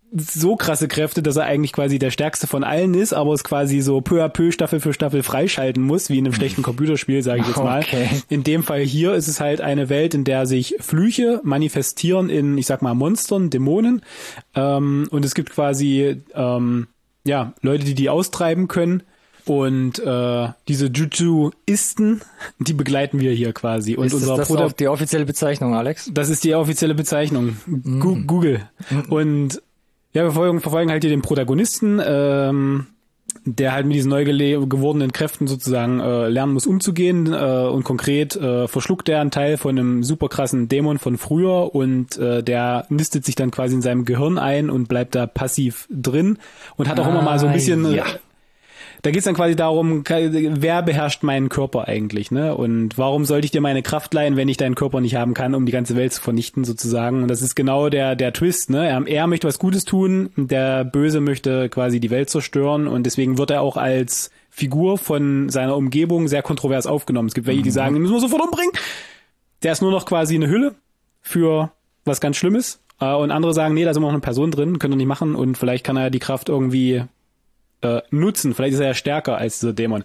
so krasse Kräfte, dass er eigentlich quasi der stärkste von allen ist, aber es quasi so peu à peu Staffel für Staffel freischalten muss, wie in einem schlechten Computerspiel, sage ich jetzt mal. Okay. In dem Fall hier ist es halt eine Welt, in der sich Flüche manifestieren in, ich sag mal, Monstern, Dämonen. Ähm, und es gibt quasi ähm, ja Leute, die die austreiben können. Und äh, diese Jutsuisten, die begleiten wir hier quasi. Und ist unser das Bruder, auch die offizielle Bezeichnung, Alex? das ist die offizielle Bezeichnung. Mhm. Gu- Google. Und ja, wir verfolgen, verfolgen halt hier den Protagonisten, ähm, der halt mit diesen neu gele- gewordenen Kräften sozusagen äh, lernen muss, umzugehen. Äh, und konkret äh, verschluckt er einen Teil von einem super krassen Dämon von früher und äh, der nistet sich dann quasi in seinem Gehirn ein und bleibt da passiv drin und hat auch Ah, immer mal so ein bisschen... ja. Da geht's dann quasi darum, wer beherrscht meinen Körper eigentlich, ne? Und warum sollte ich dir meine Kraft leihen, wenn ich deinen Körper nicht haben kann, um die ganze Welt zu vernichten sozusagen? Und das ist genau der der Twist, ne? Er, er möchte was Gutes tun, der Böse möchte quasi die Welt zerstören und deswegen wird er auch als Figur von seiner Umgebung sehr kontrovers aufgenommen. Es gibt welche, die sagen, den müssen wir sofort umbringen. Der ist nur noch quasi eine Hülle für was ganz Schlimmes. Und andere sagen, nee, da ist immer noch eine Person drin, können wir nicht machen und vielleicht kann er die Kraft irgendwie Äh, nutzen. Vielleicht ist er ja stärker als dieser Dämon.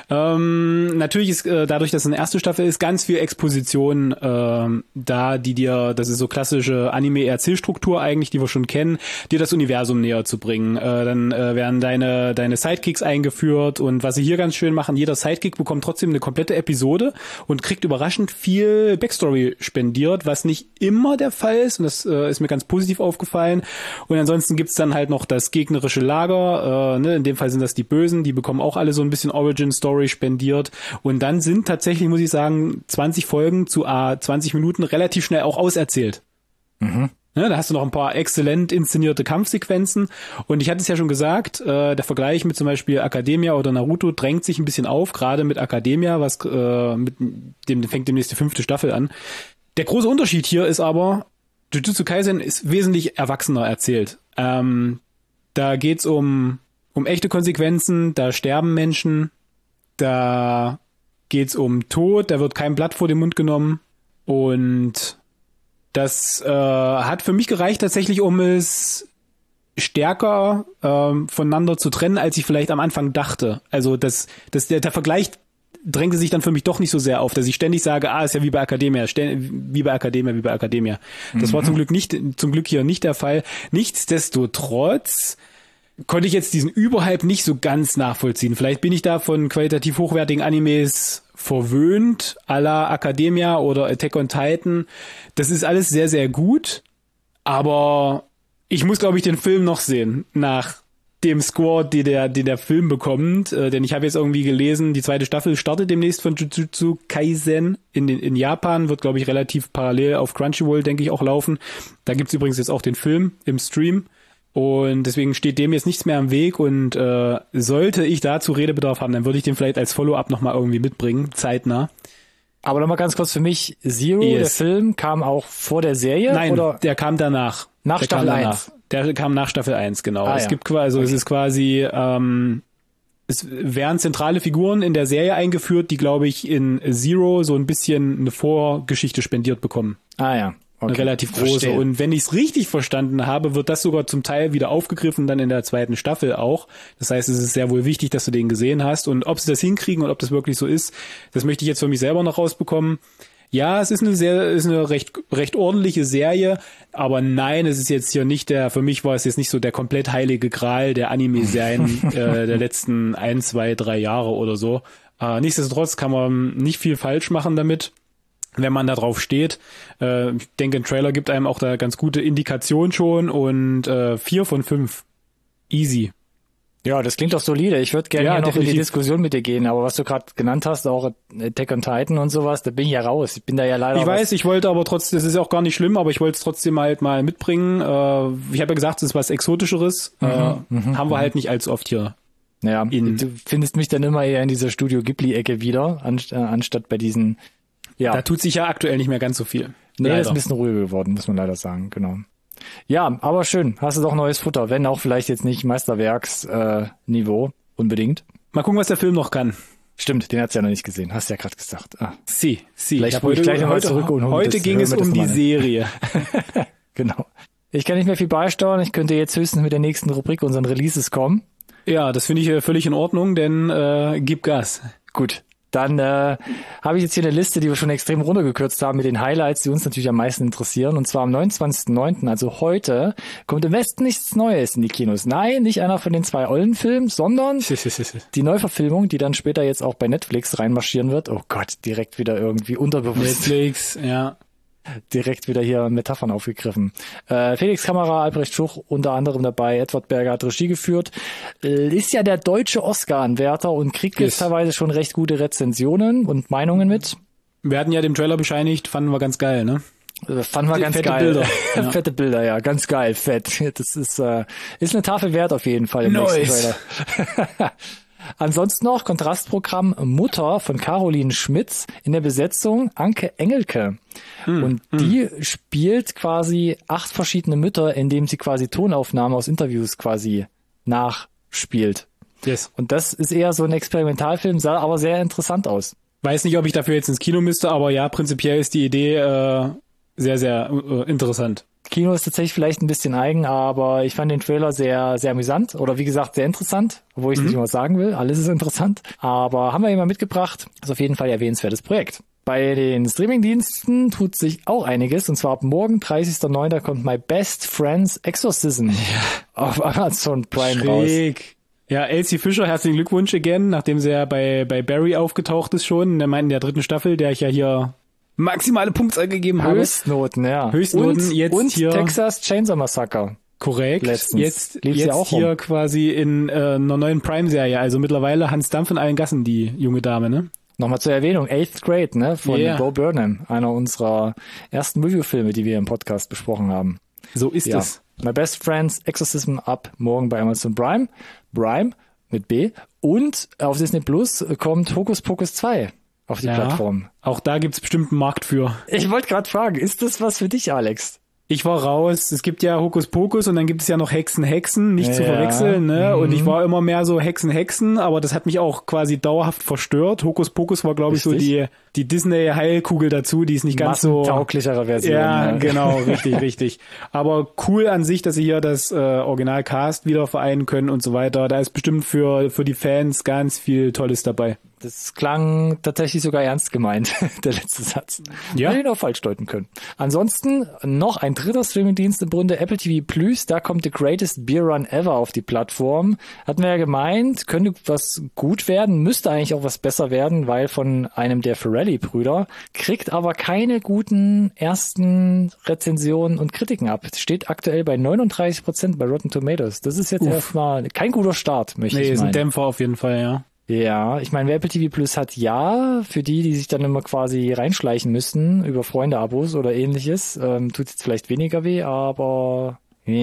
Ähm, natürlich ist äh, dadurch, dass es eine erste Staffel ist, ganz viel Exposition ähm, da, die dir, das ist so klassische Anime-Erzählstruktur eigentlich, die wir schon kennen, dir das Universum näher zu bringen. Äh, dann äh, werden deine deine Sidekicks eingeführt und was sie hier ganz schön machen, jeder Sidekick bekommt trotzdem eine komplette Episode und kriegt überraschend viel Backstory spendiert, was nicht immer der Fall ist und das äh, ist mir ganz positiv aufgefallen. Und ansonsten gibt's dann halt noch das gegnerische Lager, äh, ne, in dem Fall sind das die Bösen, die bekommen auch alle so ein bisschen Origin-Story spendiert und dann sind tatsächlich, muss ich sagen, zwanzig Folgen zu äh, zwanzig Minuten relativ schnell auch auserzählt. Mhm. Ne, da hast du noch ein paar exzellent inszenierte Kampfsequenzen und ich hatte es ja schon gesagt, äh, der Vergleich mit zum Beispiel Academia oder Naruto drängt sich ein bisschen auf, gerade mit Academia, was äh, mit dem fängt demnächst die fünfte Staffel an. Der große Unterschied hier ist aber, Jujutsu Kaisen ist wesentlich erwachsener erzählt. Ähm, da geht's um um echte Konsequenzen, da sterben Menschen, da geht's um Tod, da wird kein Blatt vor den Mund genommen und das äh, hat für mich gereicht tatsächlich, um es stärker ähm, voneinander zu trennen, als ich vielleicht am Anfang dachte. Also das, das der, der Vergleich drängte sich dann für mich doch nicht so sehr auf, dass ich ständig sage, ah, ist ja wie bei Academia, wie bei Academia, wie bei Academia. Das mhm. war zum Glück nicht, zum Glück hier nicht der Fall. Nichtsdestotrotz konnte ich jetzt diesen Überhype nicht so ganz nachvollziehen. Vielleicht bin ich da von qualitativ hochwertigen Animes verwöhnt, à la Academia oder Attack on Titan. Das ist alles sehr, sehr gut, aber ich muss, glaube ich, den Film noch sehen, nach dem Score, den der, den der Film bekommt. Äh, denn ich habe jetzt irgendwie gelesen, die zweite Staffel startet demnächst von Jujutsu Kaisen in, den, in Japan, wird, glaube ich, relativ parallel auf Crunchyroll, denke ich, auch laufen. Da gibt's übrigens jetzt auch den Film im Stream. Und deswegen steht dem jetzt nichts mehr im Weg und äh, sollte ich dazu Redebedarf haben, dann würde ich den vielleicht als Follow-up nochmal irgendwie mitbringen, zeitnah. Aber nochmal ganz kurz für mich, Zero, yes. Der Film, kam auch vor der Serie? Nein, oder? Der kam danach. Nach der Staffel kam eins? Der kam nach Staffel eins, genau. Ah, es ja. gibt quasi, also okay. es ist quasi, ähm, es werden zentrale Figuren in der Serie eingeführt, die, glaube ich, in Zero so ein bisschen eine Vorgeschichte spendiert bekommen. Ah ja. Okay, eine relativ große. Verstehe. Und wenn ich es richtig verstanden habe, wird das sogar zum Teil wieder aufgegriffen, dann in der zweiten Staffel auch. Das heißt, es ist sehr wohl wichtig, dass du den gesehen hast. Und ob sie das hinkriegen und ob das wirklich so ist, das möchte ich jetzt für mich selber noch rausbekommen. Ja, es ist eine sehr, ist eine recht, recht ordentliche Serie, aber nein, es ist jetzt hier nicht der, für mich war es jetzt nicht so der komplett heilige Gral der Anime-Serien äh, der letzten ein, zwei, drei Jahre oder so. Äh, nichtsdestotrotz kann man nicht viel falsch machen damit, wenn man da drauf steht. Äh, ich denke, ein Trailer gibt einem auch da ganz gute Indikation schon und äh, vier von fünf. Easy. Ja, das klingt doch solide. Ich würde gerne Ja, hier noch definitiv. in die Diskussion mit dir gehen, aber was du gerade genannt hast, auch Attack on Titan und sowas, da bin ich ja raus. Ich bin da ja leider... Ich weiß, ich wollte aber trotzdem, das ist ja auch gar nicht schlimm, aber ich wollte es trotzdem halt mal mitbringen. Äh, ich habe ja gesagt, es ist was Exotischeres. Mhm, äh, mhm, haben wir mhm. halt nicht allzu oft hier. Ja, in- du findest mich dann immer eher in dieser Studio Ghibli-Ecke wieder, anst- äh, anstatt bei diesen... Ja, Da tut sich ja aktuell nicht mehr ganz so viel. nee, Leider. ist ein bisschen ruhiger geworden, muss man leider sagen, genau. Ja, aber schön, hast du doch neues Futter, wenn auch vielleicht jetzt nicht Meisterwerksniveau, äh, Niveau, unbedingt. Mal gucken, was der Film noch kann. Stimmt, den hat's ja noch nicht gesehen, hast du ja gerade gesagt. Ah, Sie, sie. Vielleicht hab spule ich heute, gleich noch mal heute, zurück und hol heute das- ging hören es wir das um die mal. Serie. genau. Ich kann nicht mehr viel beisteuern. Ich könnte jetzt höchstens mit der nächsten Rubrik unseren Releases kommen. Ja, das finde ich äh, völlig in Ordnung, denn äh, gib Gas. Gut. Dann äh, habe ich jetzt hier eine Liste, die wir schon extrem runtergekürzt haben mit den Highlights, die uns natürlich am meisten interessieren. Und zwar am neunundzwanzigsten neunten, also heute, kommt im Westen nichts Neues in die Kinos. Nein, nicht einer von den zwei ollen Filmen, sondern die Neuverfilmung, die dann später jetzt auch bei Netflix reinmarschieren wird. Oh Gott, direkt wieder irgendwie unterbewusst. Netflix, ja. Direkt wieder hier Metaphern aufgegriffen. Äh, Felix Kammerer, Albrecht Schuch unter anderem dabei, Edward Berger hat Regie geführt, äh, ist ja der deutsche Oscar-Anwärter und kriegt jetzt teilweise schon recht gute Rezensionen und Meinungen mit. Wir hatten ja dem Trailer bescheinigt, fanden wir ganz geil, ne? Äh, fanden wir ganz fette geil. Bilder. Ja. Fette Bilder, ja, ganz geil, fett. Das ist, äh, ist eine Tafel wert auf jeden Fall im Nice. nächsten Trailer. Ansonsten noch Kontrastprogramm Mutter von Caroline Schmitz in der Besetzung Anke Engelke. Mm, und die mm. spielt quasi acht verschiedene Mütter, indem sie quasi Tonaufnahmen aus Interviews quasi nachspielt. Yes. Und das ist eher so ein Experimentalfilm, sah aber sehr interessant aus. Weiß nicht, ob ich dafür jetzt ins Kino müsste, aber ja, prinzipiell ist die Idee äh, sehr, sehr äh, interessant. Kino ist tatsächlich vielleicht ein bisschen eigen, aber ich fand den Trailer sehr, sehr amüsant oder wie gesagt sehr interessant, obwohl ich mhm. nicht immer sagen will, alles ist interessant, aber haben wir immer mitgebracht, ist auf jeden Fall ein erwähnenswertes Projekt. Bei den Streamingdiensten tut sich auch einiges und zwar ab morgen, dreißigsten neunten kommt My Best Friend's Exorcism ja. auf Amazon Prime Schräg. raus. Ja, Elsie Fischer, herzlichen Glückwunsch again, nachdem sie ja bei, bei Barry aufgetaucht ist schon, in der dritten Staffel, der ich ja hier maximale Punktzahl gegeben habe. Höchstnoten, ja. Höchstnoten, und, jetzt und hier. Texas Chainsaw Massacre. Korrekt. Letztens. Jetzt, Lief sie jetzt auch hier rum. quasi in äh, einer neuen Prime-Serie. Also mittlerweile Hans Dampf in allen Gassen, die junge Dame, ne? Nochmal zur Erwähnung, Eighth Grade, ne? Von yeah. Bo Burnham, einer unserer ersten Review-Filme, die wir im Podcast besprochen haben. So ist ja. es. My Best Friend's Exorcism ab morgen bei Amazon Prime. Prime mit B. Und auf Disney Plus kommt Hokus Pokus zwei auf die ja, Plattform. Auch da gibt's bestimmt einen Markt für. Ich wollte gerade fragen, ist das was für dich, Alex? Ich war raus. Es gibt ja Hokus Pokus und dann gibt es ja noch Hexen, Hexen, nicht ja. zu verwechseln, ne? Mhm. Und ich war immer mehr so Hexen, Hexen, aber das hat mich auch quasi dauerhaft verstört. Hokus Pokus war, glaube ich, so die die Disney-Heilkugel dazu, die ist nicht ganz so tauglichere Version. Ja, ja. genau, richtig, richtig. Aber cool an sich, dass sie hier das äh, Original-Cast wieder vereinen können und so weiter. Da ist bestimmt für für die Fans ganz viel Tolles dabei. Das klang tatsächlich sogar ernst gemeint, der letzte Satz. Ja. Hätte ich auch falsch deuten können. Ansonsten noch ein dritter Streamingdienst im Grunde, Apple T V Plus. Da kommt The Greatest Beer Run Ever auf die Plattform. Hatten wir ja gemeint, könnte was gut werden, müsste eigentlich auch was besser werden, weil von einem der Ferrelli-Brüder, kriegt aber keine guten ersten Rezensionen und Kritiken ab. Steht aktuell bei neununddreißig Prozent bei Rotten Tomatoes. Das ist jetzt erstmal kein guter Start, möchte nee, ich meinen. Nee, ist ein Dämpfer auf jeden Fall, ja. Ja, ich meine, wer Apple T V Plus hat, ja, für die, die sich dann immer quasi reinschleichen müssen über Freunde-Abos oder ähnliches, ähm, tut jetzt vielleicht weniger weh, aber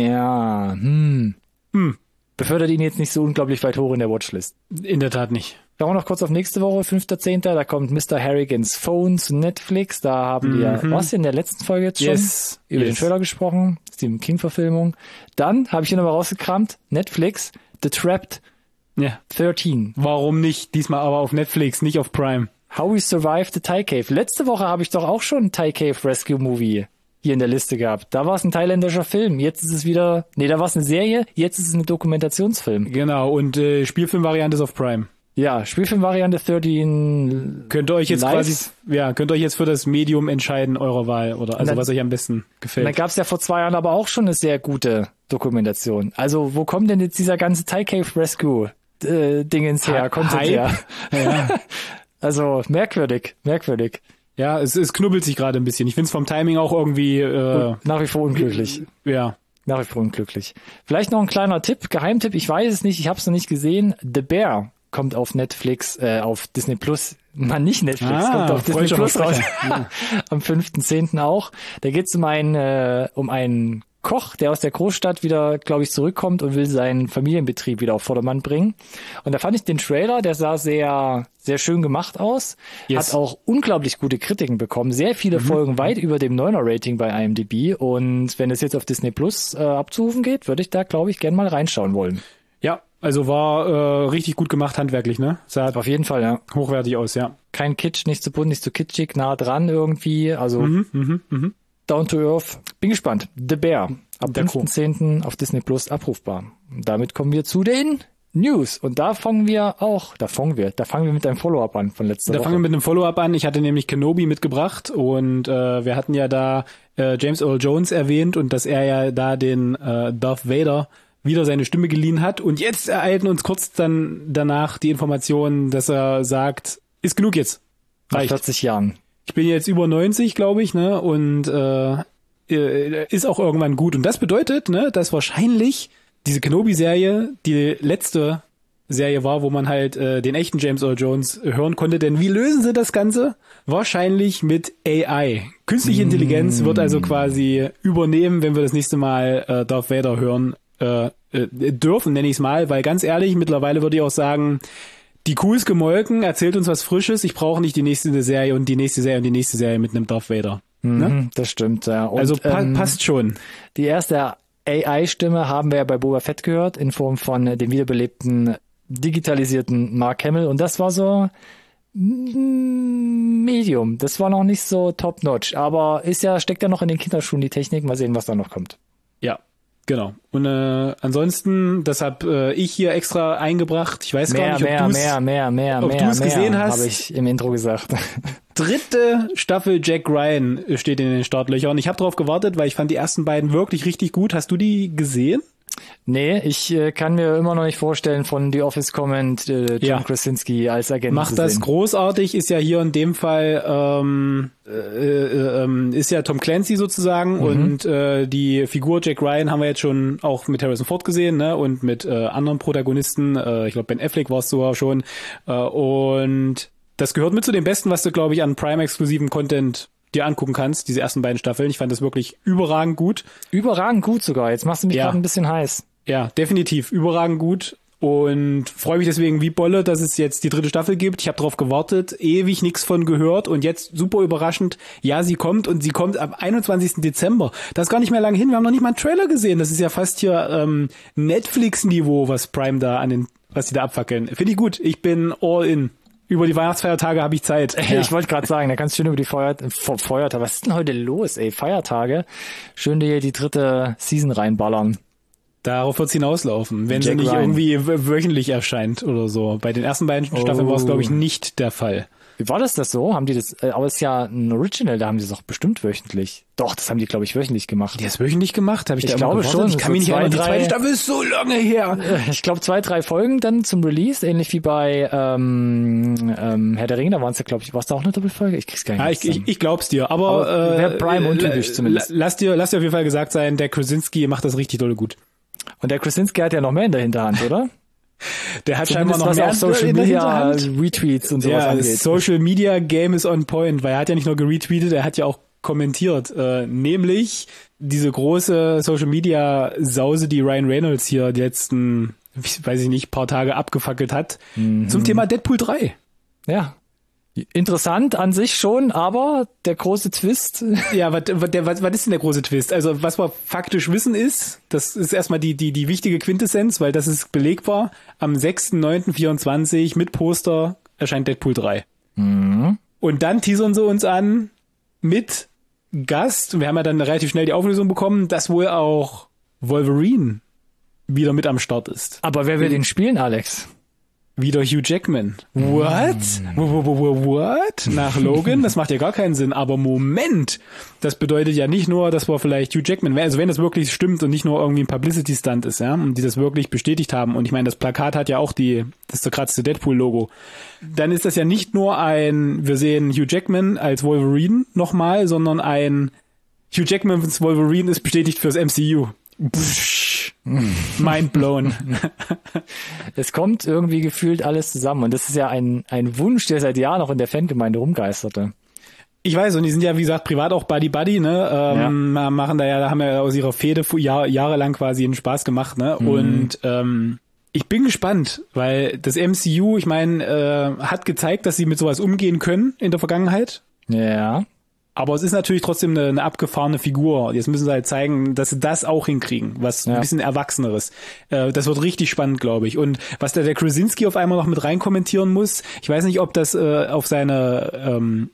ja, hm, hm. befördert ihn jetzt nicht so unglaublich weit hoch in der Watchlist. In der Tat nicht. Schauen wir noch kurz auf nächste Woche, fünfter zehnter Da kommt Mister Harrigans Phone zu Netflix. Da haben mhm. wir, was in der letzten Folge jetzt schon, yes. über yes. den Trailer gesprochen, Stephen King-Verfilmung. Dann habe ich hier nochmal rausgekramt, Netflix, The Trapped ja. dreizehn. Warum nicht? Diesmal aber auf Netflix, nicht auf Prime. How We Survived the Thai Cave. Letzte Woche habe ich doch auch schon einen Thai Cave Rescue Movie hier in der Liste gehabt. Da war es ein thailändischer Film. Jetzt ist es wieder, nee, da war es eine Serie. Jetzt ist es ein Dokumentationsfilm. Genau. Und äh, Spielfilmvariante ist auf Prime. Ja, Spielfilmvariante dreizehn. Könnt ihr euch jetzt live? quasi, ja, könnt ihr euch jetzt für das Medium entscheiden eurer Wahl oder also dann, was euch am besten gefällt. Da gab es ja vor zwei Jahren aber auch schon eine sehr gute Dokumentation. Also wo kommt denn jetzt dieser ganze Thai Cave Rescue äh, Dingens her? Kommt Hype? her? Ja. Also merkwürdig, merkwürdig. Ja, es, es knubbelt sich gerade ein bisschen. Ich find's vom Timing auch irgendwie äh, nach wie vor unglücklich. Ja. Nach wie vor unglücklich. Vielleicht noch ein kleiner Tipp, Geheimtipp, ich weiß es nicht, ich habe es noch nicht gesehen. The Bear kommt auf Netflix, äh, auf Disney Plus, man nicht Netflix, ah, kommt auf Disney Plus raus. Ja. Am fünften zehnten auch. Da geht's um einen, äh, um einen Koch, der aus der Großstadt wieder, glaube ich, zurückkommt und will seinen Familienbetrieb wieder auf Vordermann bringen. Und da fand ich den Trailer, der sah sehr, sehr schön gemacht aus, yes. hat auch unglaublich gute Kritiken bekommen, sehr viele mhm. Folgen weit über dem neuner Rating bei I M D B. Und wenn es jetzt auf Disney Plus äh, abzurufen geht, würde ich da, glaube ich, gerne mal reinschauen wollen. Ja, also war äh, richtig gut gemacht handwerklich, ne? Sah auf jeden Fall, ja. Hochwertig aus, ja. Kein Kitsch, nicht zu bunt, nicht zu kitschig, nah dran irgendwie, also mhm, mh, mh. down to earth. Bin gespannt. The Bear Ab fünften zehnten auf Disney Plus abrufbar. Und damit kommen wir zu den News. Und da fangen wir auch, da fangen wir, da fangen wir mit einem Follow-up an von letzter da Woche. Da fangen wir mit einem Follow-up an. Ich hatte nämlich Kenobi mitgebracht und äh, wir hatten ja da äh, James Earl Jones erwähnt und dass er ja da den äh, Darth Vader wieder seine Stimme geliehen hat. Und jetzt ereilten uns kurz dann danach die Informationen, dass er sagt, ist genug jetzt. Reicht. Nach vierzig Jahren. Ich bin jetzt über neunzig, glaube ich, ne? Und äh, ist auch irgendwann gut. Und das bedeutet, ne, dass wahrscheinlich diese Kenobi-Serie die letzte Serie war, wo man halt äh, den echten James Earl Jones hören konnte. Denn wie lösen sie das Ganze? Wahrscheinlich mit A I. Künstliche Intelligenz mm. wird also quasi übernehmen, wenn wir das nächste Mal äh, Darth Vader hören äh, äh, dürfen, nenne ich es mal. Weil ganz ehrlich, mittlerweile würde ich auch sagen, die Kuh ist gemolken, erzählt uns was Frisches. Ich brauche nicht die nächste Serie und die nächste Serie und die nächste Serie mit einem Darth Vader. Mhm, ne? Das stimmt, ja. Und, also pa- ähm, passt schon. Die erste A I-Stimme haben wir ja bei Boba Fett gehört, in Form von dem wiederbelebten, digitalisierten Mark Hamill. Und das war so Medium. Das war noch nicht so top-notch. Aber ist ja, steckt ja noch in den Kinderschuhen die Technik. Mal sehen, was da noch kommt. Ja. Genau. Und äh, ansonsten, das habe äh, ich hier extra eingebracht. Ich weiß mehr, gar nicht, ob mehr, du mehr, mehr, mehr, ob mehr, du es gesehen hast. Habe ich im Intro gesagt. Dritte Staffel Jack Ryan steht in den Startlöchern. Ich habe drauf gewartet, weil ich fand die ersten beiden wirklich richtig gut. Hast du die gesehen? Nee, ich äh, kann mir immer noch nicht vorstellen, von The Office kommend äh, John ja. Krasinski als Agent Macht zu das sehen. Großartig, ist ja hier in dem Fall ähm, äh, äh, ist ja Tom Clancy sozusagen mhm. und äh, die Figur Jack Ryan haben wir jetzt schon auch mit Harrison Ford gesehen, ne, und mit äh, anderen Protagonisten, äh, ich glaube Ben Affleck war es sogar schon äh, und das gehört mit zu dem Besten, was du, glaube ich, an Prime-exklusiven Content dir angucken kannst, diese ersten beiden Staffeln. Ich fand das wirklich überragend gut. Überragend gut sogar. Jetzt machst du mich ja. gerade ein bisschen heiß. Ja, definitiv. Überragend gut. Und freue mich deswegen wie Bolle, dass es jetzt die dritte Staffel gibt. Ich habe drauf gewartet, ewig nichts von gehört. Und jetzt super überraschend, ja, sie kommt. Und sie kommt am einundzwanzigsten Dezember. Das ist gar nicht mehr lange hin. Wir haben noch nicht mal einen Trailer gesehen. Das ist ja fast hier ähm, Netflix-Niveau, was Prime da an den, was die da abfackeln. Finde ich gut. Ich bin all in. Über die Weihnachtsfeiertage habe ich Zeit. Ja. Ich wollte gerade sagen, da kannst du schön über die Feuer, Fe- Feiertage. Was ist denn heute los, ey? Feiertage. Schön dir hier die dritte Season reinballern. Darauf wird's hinauslaufen, wenn Jack sie nicht Ryan. irgendwie w- wöchentlich erscheint oder so. Bei den ersten beiden Staffeln Oh. war es, glaube ich, nicht der Fall. Wie war das das so? Haben die das, äh, aber es ist ja ein Original, da haben sie es auch bestimmt wöchentlich. Doch, das haben die, glaube ich, wöchentlich gemacht. Die das wöchentlich gemacht? Habe ich, Ich da glaube immer gewartet? schon. Ich kann So mich nicht zwei, erinnern. Die drei- zweite Staffel ist so lange her. Ich glaube, zwei, drei Folgen dann zum Release, ähnlich wie bei ähm, ähm, Herr der Ringe, da waren es ja, glaube ich, war es da auch eine Doppelfolge? Ich krieg's gar nicht. Ja, ich, ich, ich glaub's dir, aber, aber äh, wäre Prime äh, untypisch zumindest. Lass dir, lass dir auf jeden Fall gesagt sein, der Krasinski macht das richtig dolle gut. Und der Krasinski hat ja noch mehr in der Hinterhand, oder? Der hat scheinbar Zumindest noch was mehr auf Social in der Media Hinterhand. Retweets und sowas Ja, angeht. das Social Media Game is on point, weil er hat ja nicht nur geretweetet, er hat ja auch kommentiert, äh, nämlich diese große Social Media Sause, die Ryan Reynolds hier die letzten, weiß ich nicht, paar Tage abgefackelt hat, mhm. zum Thema Deadpool drei. Ja. Interessant an sich schon, aber der große Twist. Ja, was, was, was, was ist denn der große Twist? Also was wir faktisch wissen ist, das ist erstmal die, die, die wichtige Quintessenz, weil das ist belegbar, am sechsten neunten vierundzwanzig mit Poster erscheint Deadpool drei. Mhm. Und dann teasern sie uns an mit Gast, und wir haben ja dann relativ schnell die Auflösung bekommen, dass wohl auch Wolverine wieder mit am Start ist. Aber wer will den spielen, Alex? Wieder Hugh Jackman. What? Mm. What? Nach Logan? Das macht ja gar keinen Sinn. Aber Moment! Das bedeutet ja nicht nur, dass wir vielleicht Hugh Jackman, also wenn das wirklich stimmt und nicht nur irgendwie ein Publicity-Stunt ist, ja, und die das wirklich bestätigt haben, und ich meine, das Plakat hat ja auch die, das zerkratzte Deadpool-Logo, dann ist das ja nicht nur ein, wir sehen Hugh Jackman als Wolverine nochmal, sondern ein Hugh Jackmans Wolverine ist bestätigt fürs M C U. Psch, mind blown. Es kommt irgendwie gefühlt alles zusammen und das ist ja ein ein Wunsch, der seit Jahren noch in der Fangemeinde rumgeisterte. Ich weiß, und die sind ja, wie gesagt, privat auch Buddy-Buddy, ne, ähm, ja. machen da ja, haben ja aus ihrer Fehde Jahr, jahrelang quasi einen Spaß gemacht, ne, mhm. und ähm, ich bin gespannt, weil das M C U, ich meine, äh, hat gezeigt, dass sie mit sowas umgehen können in der Vergangenheit. Ja. Aber es ist natürlich trotzdem eine, eine abgefahrene Figur. Jetzt müssen sie halt zeigen, dass sie das auch hinkriegen, was ja. ein bisschen Erwachseneres. Äh, das wird richtig spannend, glaube ich. Und was da der Krasinski auf einmal noch mit rein kommentieren muss, ich weiß nicht, ob das äh, auf seine ähm,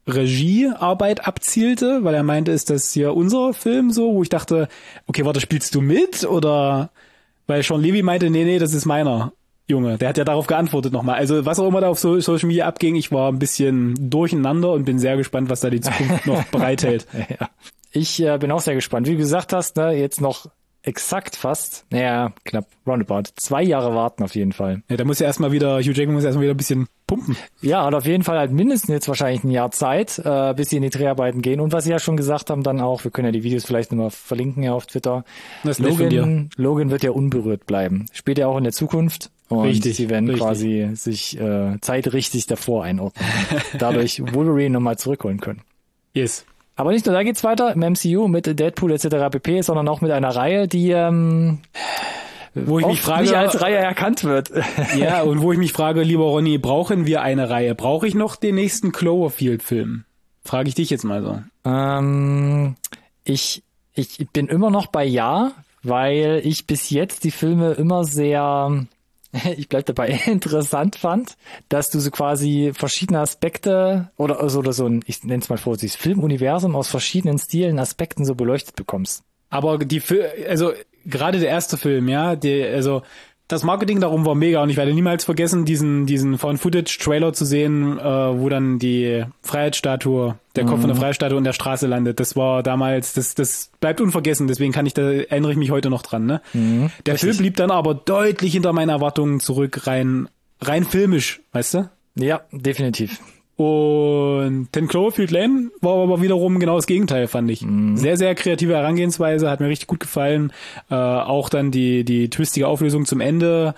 Regiearbeit abzielte, weil er meinte, ist das hier unser Film so, wo ich dachte, okay, warte, spielst du mit? Oder weil Sean Levy meinte, nee, nee, das ist meiner. Junge, der hat ja darauf geantwortet nochmal. Also was auch immer da auf so Social Media abging, ich war ein bisschen durcheinander und bin sehr gespannt, was da die Zukunft noch bereithält. Ja. Ich äh, bin auch sehr gespannt. Wie du gesagt hast, ne, jetzt noch exakt fast, naja, knapp roundabout, zwei Jahre warten auf jeden Fall. Ja, da muss ja erstmal wieder, Hugh Jackman muss erstmal wieder ein bisschen pumpen. Ja, hat auf jeden Fall halt mindestens jetzt wahrscheinlich ein Jahr Zeit, äh, bis sie in die Dreharbeiten gehen. Und was sie ja schon gesagt haben, dann auch, wir können ja die Videos vielleicht nochmal verlinken ja auf Twitter. Das ist nett von Logan, dir. Logan wird ja unberührt bleiben. Spielt ja auch in der Zukunft. Und Richtig, sie werden richtig. quasi sich äh, zeitrichtig davor einordnen. Dadurch Wolverine nochmal zurückholen können. Yes. Aber nicht nur da geht's weiter im M C U mit Deadpool et cetera pp., sondern auch mit einer Reihe, die ähm, wo ich oft mich frage, nicht als Reihe erkannt wird. Ja, und wo ich mich frage, lieber Ronny, brauchen wir eine Reihe? Brauche ich noch den nächsten Cloverfield-Film? Frage ich dich jetzt mal so. Ähm, ich, ich bin immer noch bei Ja, weil ich bis jetzt die Filme immer sehr, ich bleib dabei, interessant fand, dass du so quasi verschiedene Aspekte oder, also, oder so ein, ich nenne es mal vorsichtig, Filmuniversum aus verschiedenen Stilen, Aspekten so beleuchtet bekommst. Aber die Fil- also gerade der erste Film, ja, der, also das Marketing darum war mega und ich werde niemals vergessen, diesen diesen Found-Footage-Trailer zu sehen, äh, wo dann die Freiheitsstatue, der Kopf Mhm. von der Freiheitsstatue in der Straße landet. Das war damals, das das bleibt unvergessen, deswegen kann ich da erinnere ich mich heute noch dran, ne? Mhm, der richtig. Film blieb dann aber deutlich hinter meinen Erwartungen zurück, rein rein filmisch, weißt du? Ja, definitiv. Und Ten Cloverfield Lane war aber wiederum genau das Gegenteil, fand ich. Mhm. Sehr, sehr kreative Herangehensweise, hat mir richtig gut gefallen. Äh, auch dann die die twistige Auflösung zum Ende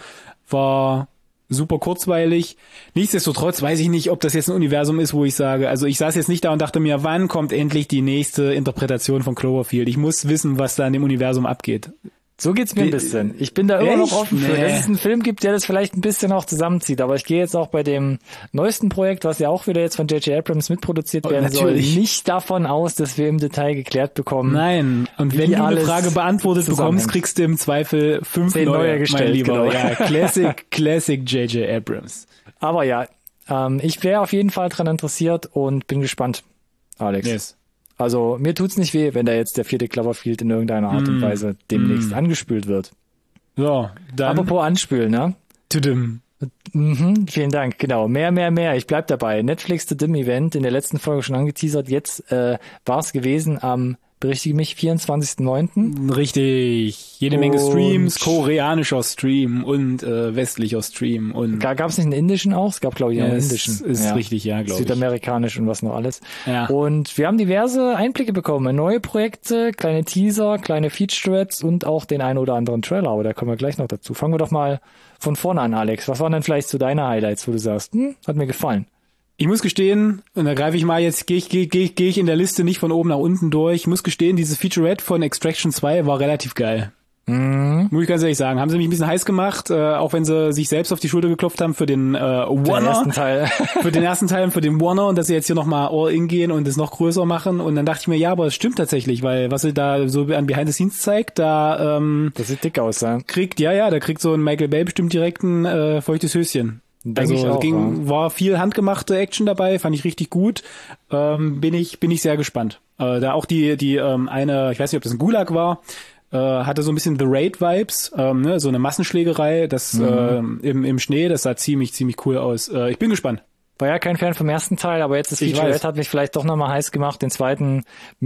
war super kurzweilig. Nichtsdestotrotz weiß ich nicht, ob das jetzt ein Universum ist, wo ich sage, also ich saß jetzt nicht da und dachte mir, wann kommt endlich die nächste Interpretation von Cloverfield? Ich muss wissen, was da in dem Universum abgeht. So geht's mir ein bisschen. Ich bin da immer noch Echt? offen für, Nee. dass es einen Film gibt, der das vielleicht ein bisschen auch zusammenzieht. Aber ich gehe jetzt auch bei dem neuesten Projekt, was ja auch wieder jetzt von J J Abrams mitproduziert Oh, werden soll, natürlich. nicht davon aus, dass wir im Detail geklärt bekommen. Nein, und Wie wenn du eine alles Frage beantwortet bekommst, zusammenhängt. kriegst du im Zweifel fünf Zehn neue, neue gestellt, mein Lieber. genau. Ja, Classic, Classic J J Abrams. Aber ja, ähm, ich wäre auf jeden Fall dran interessiert und bin gespannt, Alex. Yes. Also mir tut's nicht weh, wenn da jetzt der vierte Cloverfield in irgendeiner Art und Mm. Weise demnächst Mm. angespült wird. So, dann Apropos anspülen, ne? Tudum. Mhm, vielen Dank, genau. Mehr, mehr, mehr. Ich bleib dabei. Netflix The Dim Event, in der letzten Folge schon angeteasert. Jetzt äh, war es gewesen am, berichtige mich, vierundzwanzigsten neunten Richtig. Jede Menge Und- Streams, koreanischer Stream und äh, westlicher Stream und Gab es nicht einen indischen auch? Es gab, glaube ich, ja, einen ist, indischen. ist Ja. richtig, ja, glaube ich. Südamerikanisch und was noch alles. Ja. Und wir haben diverse Einblicke bekommen. Neue Projekte, kleine Teaser, kleine Featurettes und auch den einen oder anderen Trailer. Aber da kommen wir gleich noch dazu. Fangen wir doch mal von vorne an, Alex. Was waren denn vielleicht so deine Highlights, wo du sagst, hm, hat mir gefallen? Ich muss gestehen, und da greife ich mal jetzt, gehe ich, gehe, gehe, gehe ich in der Liste nicht von oben nach unten durch. Ich muss gestehen, dieses Featurette von Extraction zwei war relativ geil. Mhm. Muss ich ganz ehrlich sagen. Haben sie mich ein bisschen heiß gemacht, äh, auch wenn sie sich selbst auf die Schulter geklopft haben für den äh, Den Warner. ersten Teil. Für den ersten Teil und für den Warner und dass sie jetzt hier nochmal All-In gehen und es noch größer machen. Und dann dachte ich mir, ja, aber es stimmt tatsächlich, weil was sie da so an Behind the Scenes zeigt, da ähm, Das sieht dick aus, ja. kriegt, ja, ja, da kriegt so ein Michael Bay bestimmt direkt ein äh, feuchtes Höschen. Denk ich Also auch, ging, war viel handgemachte Action dabei, fand ich richtig gut. Ähm, bin ich bin ich sehr gespannt. Äh, da auch die die ähm, eine, ich weiß nicht, ob das ein Gulag war, äh, hatte so ein bisschen The Raid-Vibes, ähm, ne, so eine Massenschlägerei, das Mhm. ähm, im im Schnee, das sah ziemlich ziemlich cool aus. Äh, ich bin gespannt. War ja kein Fan vom ersten Teil, aber jetzt das Ich Featurette weiß. hat mich vielleicht doch nochmal heiß gemacht, den zweiten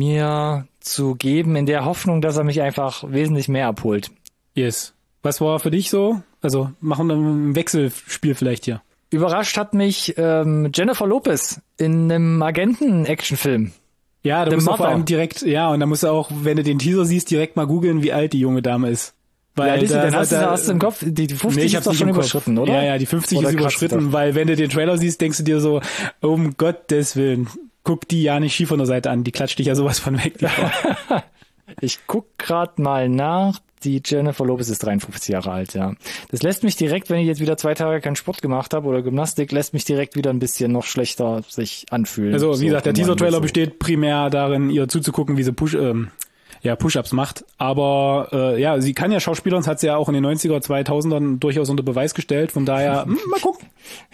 mir zu geben, in der Hoffnung, dass er mich einfach wesentlich mehr abholt. Yes. Was war für dich so? Also machen wir ein Wechselspiel vielleicht hier. Überrascht hat mich ähm, Jennifer Lopez in einem Agenten-Actionfilm. Ja, da The musst du vor Mother. allem direkt, ja, und da musst du auch, wenn du den Teaser siehst, direkt mal googeln, wie alt die junge Dame ist. Weil Ja, die, da- dann hast, du, da- hast du im Kopf, die, die fünfzig Nee, ich ist hab's doch nicht schon im Kopf. überschritten, oder? Ja, ja, die fünfzig Oder ist kratzt überschritten, doch? weil wenn du den Trailer siehst, denkst du dir so, um Gottes Willen, guck die ja nicht schief von der Seite an, die klatscht dich ja sowas von weg. die Frau. Ich guck grad mal nach. Die Jennifer Lopez ist dreiundfünfzig Jahre alt, ja. Das lässt mich direkt, wenn ich jetzt wieder zwei Tage keinen Sport gemacht habe oder Gymnastik, lässt mich direkt wieder ein bisschen noch schlechter sich anfühlen. Also, wie So gesagt, der von meinem Teaser-Trailer Gefühl. besteht primär darin, ihr zuzugucken, wie sie push, ähm, ja, Push-Ups macht. Aber äh, ja, sie kann ja Schauspielern, das hat sie ja auch in den neunziger, zweitausendern durchaus unter Beweis gestellt. Von daher, mh, mal gucken.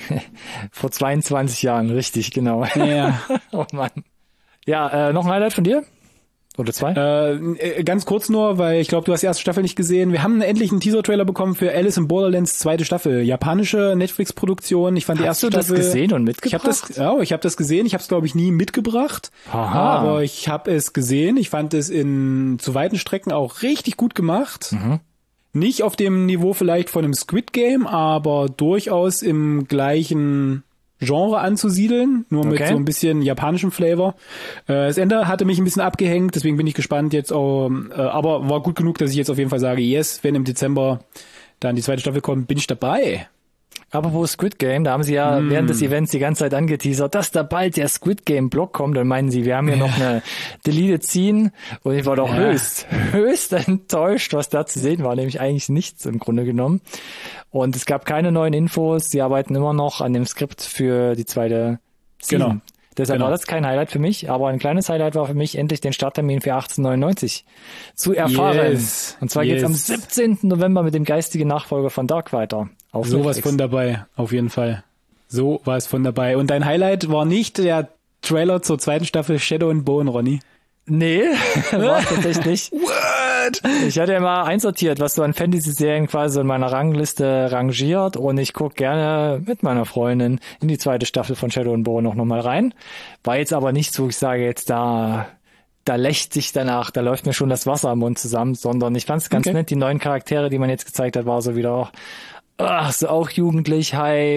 Vor zweiundzwanzig Jahren, richtig, genau. Ja. Oh Mann. Ja, äh, noch ein Highlight von dir? Oder zwei? Äh, ganz kurz nur, weil ich glaube, du hast die erste Staffel nicht gesehen. Wir haben endlich einen Teaser-Trailer bekommen für Alice in Borderlands zweite Staffel. Japanische Netflix-Produktion. Ich fand die erste Hast du Staffel... das gesehen und mitgebracht? Ich habe das, ja, ich habe das gesehen. Ich habe es, glaube ich, nie mitgebracht. Aha. Aber ich habe es gesehen. Ich fand es in zu weiten Strecken auch richtig gut gemacht. Mhm. Nicht auf dem Niveau vielleicht von einem Squid Game, aber durchaus im gleichen Genre anzusiedeln, nur mit Okay. so ein bisschen japanischem Flavor. Äh, das Ende hatte mich ein bisschen abgehängt, deswegen bin ich gespannt jetzt auch, äh, aber war gut genug, dass ich jetzt auf jeden Fall sage, yes, wenn im Dezember dann die zweite Staffel kommt, bin ich dabei. Aber wo Squid Game, da haben sie ja Mm. während des Events die ganze Zeit angeteasert, dass da bald der Squid Game Block kommt. Dann meinen sie, wir haben hier noch eine Deleted Scene. Und ich war doch Ja. höchst, höchst enttäuscht, was da zu sehen war. Nämlich eigentlich nichts im Grunde genommen. Und es gab keine neuen Infos. Sie arbeiten immer noch an dem Skript für die zweite Season. Genau. Deshalb Genau. war das kein Highlight für mich, aber ein kleines Highlight war für mich, endlich den Starttermin für achtzehn neunundneunzig zu erfahren. Yes. Und zwar Yes. geht's am siebzehnten November mit dem geistigen Nachfolger von Dark weiter. Auf Sowas Netflix. von dabei, auf jeden Fall. So war es von dabei. Und dein Highlight war nicht der Trailer zur zweiten Staffel Shadow and Bone, Ronny? Nee, war tatsächlich nicht. What? Ich hatte ja mal einsortiert, was so an Fantasy-Serien quasi so in meiner Rangliste rangiert und ich gucke gerne mit meiner Freundin in die zweite Staffel von Shadow and Bone noch nochmal rein. War jetzt aber nicht so, ich sage jetzt da, da lächt sich danach, da läuft mir schon das Wasser am Mund zusammen, sondern ich fand es ganz Okay. nett, die neuen Charaktere, die man jetzt gezeigt hat, war so wieder auch, ach, so auch jugendlich,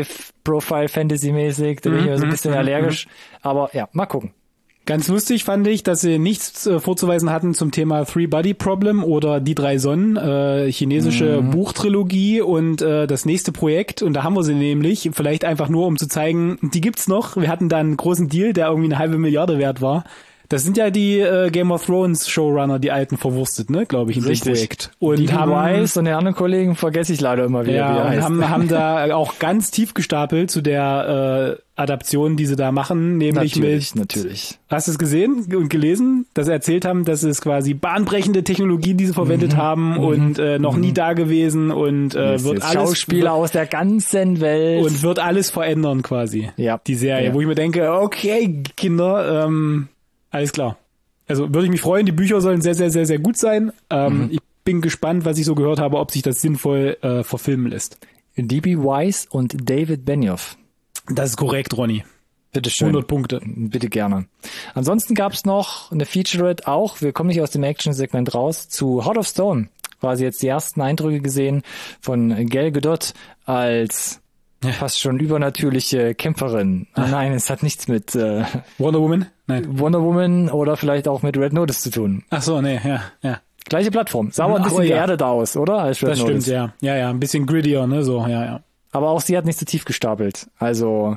High-Profile-Fantasy-mäßig, da bin ich immer so ein bisschen allergisch, aber ja, mal gucken. Ganz lustig fand ich, dass sie nichts äh, vorzuweisen hatten zum Thema Three-Body-Problem oder Die drei Sonnen, äh, chinesische Mhm. Buchtrilogie und äh, das nächste Projekt. Und da haben wir sie nämlich, vielleicht einfach nur, um zu zeigen, die gibt's noch. Wir hatten da einen großen Deal, der irgendwie eine halbe Milliarde wert war. Das sind ja die äh, Game of Thrones Showrunner, die alten verwurstet, ne, glaube ich, in dem Projekt. Und die haben Weiss und den anderen Kollegen vergesse ich leider immer wieder, wie ja, er und heißt. haben, haben da auch ganz tief gestapelt zu der äh, Adaption, die sie da machen, nämlich natürlich, mit, natürlich. hast du es gesehen und gelesen, dass sie erzählt haben, dass es quasi bahnbrechende Technologie, die sie verwendet Mhm. haben und äh, noch nie da gewesen und äh, Yes, wird yes. alles Schauspieler aus der ganzen Welt. und wird alles verändern quasi. Ja. Die Serie, Ja. wo ich mir denke, okay, Kinder, ähm, alles klar. Also würde ich mich freuen, die Bücher sollen sehr, sehr, sehr, sehr gut sein. Ähm, Mhm. Ich bin gespannt, was ich so gehört habe, ob sich das sinnvoll äh, verfilmen lässt. D B. Weiss und David Benioff. Das ist korrekt, Ronny. Bitteschön. hundert Punkte. Bitte gerne. Ansonsten gab's noch eine Featurette auch, wir kommen nicht aus dem Action-Segment raus, zu Heart of Stone. Quasi jetzt die ersten Eindrücke gesehen von Gal Gadot als fast schon übernatürliche Kämpferin. Ach. Nein, es hat nichts mit äh, Wonder Woman? Nein. Wonder Woman oder vielleicht auch mit Red Notice zu tun. Ach so, nee, ja, ja. Gleiche Plattform. Sah aber ein bisschen Aber ja. geerdet aus, oder? Als Red Das Notice. stimmt, ja. Ja, ja, ein bisschen grittier, ne, so, ja, ja. Aber auch sie hat nicht so tief gestapelt. Also,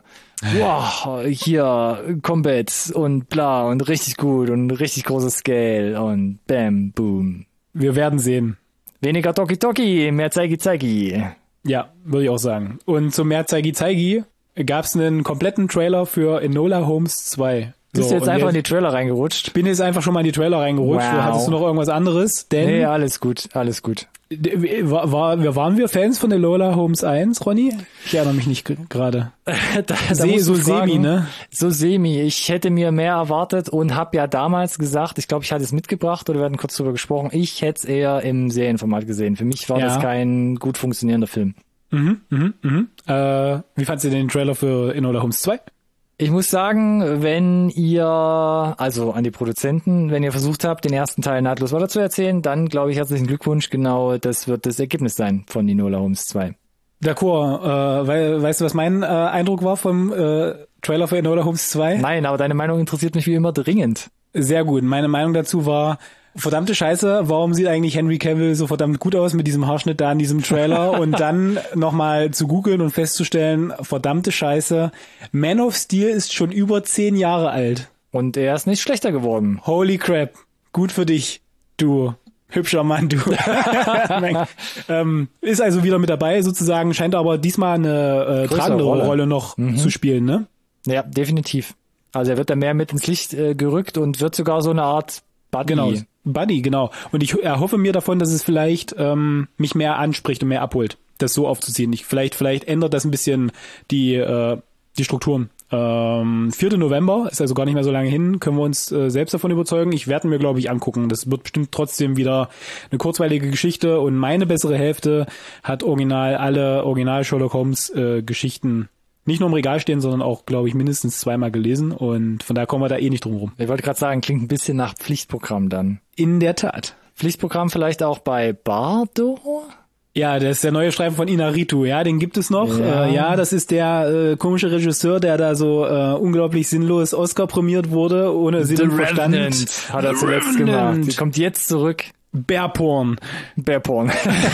wow, hier Combat und bla und richtig gut und richtig großes Scale und bam, boom. Wir werden sehen. Weniger Toki Toki, mehr Zeigi Zeigi. Ja, würde ich auch sagen. Und zum mehr Zeigi Zeigi gab's einen kompletten Trailer für Enola Holmes zwei. Bist So, du jetzt und einfach in der- die Trailer reingerutscht? bin jetzt einfach schon mal in die Trailer reingerutscht. Wow. Hattest du noch irgendwas anderes? Denn Nee, alles gut, alles gut. d- war, war, waren wir Fans von Enola Holmes eins, Ronny? Ich erinnere mich nicht g- gerade. da, da Se- musst du so fragen. semi, ne? So semi. Ich hätte mir mehr erwartet und habe ja damals gesagt, ich glaube, ich hatte es mitgebracht oder wir hatten kurz drüber gesprochen, ich hätte es eher im Serienformat gesehen. Für mich war Ja. das kein gut funktionierender Film. Mhm, mhm, mhm. Äh, wie fandst du den Trailer für Enola Holmes zwei? Ich muss sagen, wenn ihr, also an die Produzenten, wenn ihr versucht habt, den ersten Teil nahtlos weiter zu erzählen, dann glaube ich herzlichen Glückwunsch, genau das wird das Ergebnis sein von Enola Holmes zwei. D'accord. Äh, we weißt du, was mein äh, Eindruck war vom äh, Trailer für Enola Holmes zwei? Nein, aber deine Meinung interessiert mich wie immer dringend. Sehr gut. Meine Meinung dazu war, verdammte Scheiße, warum sieht eigentlich Henry Cavill so verdammt gut aus mit diesem Haarschnitt da in diesem Trailer und dann nochmal zu googeln und festzustellen, verdammte Scheiße, Man of Steel ist schon über zehn Jahre alt. Und er ist nicht schlechter geworden. Holy crap, gut für dich, du hübscher Mann, du. ähm, ist also wieder mit dabei sozusagen, scheint aber diesmal eine äh, Größere tragende Rolle, Rolle. noch Mhm. zu spielen, ne? Ja, definitiv. Also er wird da mehr mit ins Licht äh, gerückt und wird sogar so eine Art Buddy. Genau. Buddy, genau. Und ich erhoffe mir davon, dass es vielleicht ähm, mich mehr anspricht und mehr abholt, das so aufzuziehen. Ich, vielleicht, vielleicht ändert das ein bisschen die, äh, die Strukturen. Ähm, vierter November ist also gar nicht mehr so lange hin, können wir uns äh, selbst davon überzeugen. Ich werde mir, glaube ich, angucken. Das wird bestimmt trotzdem wieder eine kurzweilige Geschichte und meine bessere Hälfte hat original alle Original Sherlock Holmes äh, Geschichten nicht nur im Regal stehen, sondern auch, glaube ich, mindestens zweimal gelesen und von daher kommen wir da eh nicht drum rum. Ich wollte gerade sagen, klingt ein bisschen nach Pflichtprogramm dann. In der Tat. Pflichtprogramm vielleicht auch bei Bardo? Ja, das ist der neue Streifen von Inarritu, ja, den gibt es noch. Ja, äh, ja das ist der äh, komische Regisseur, der da so äh, unglaublich sinnlos Oscar prämiert wurde, ohne Sinn und Verstand. Revenant hat er zuletzt gemacht. Sie kommt jetzt zurück. Bearporn. Bearporn.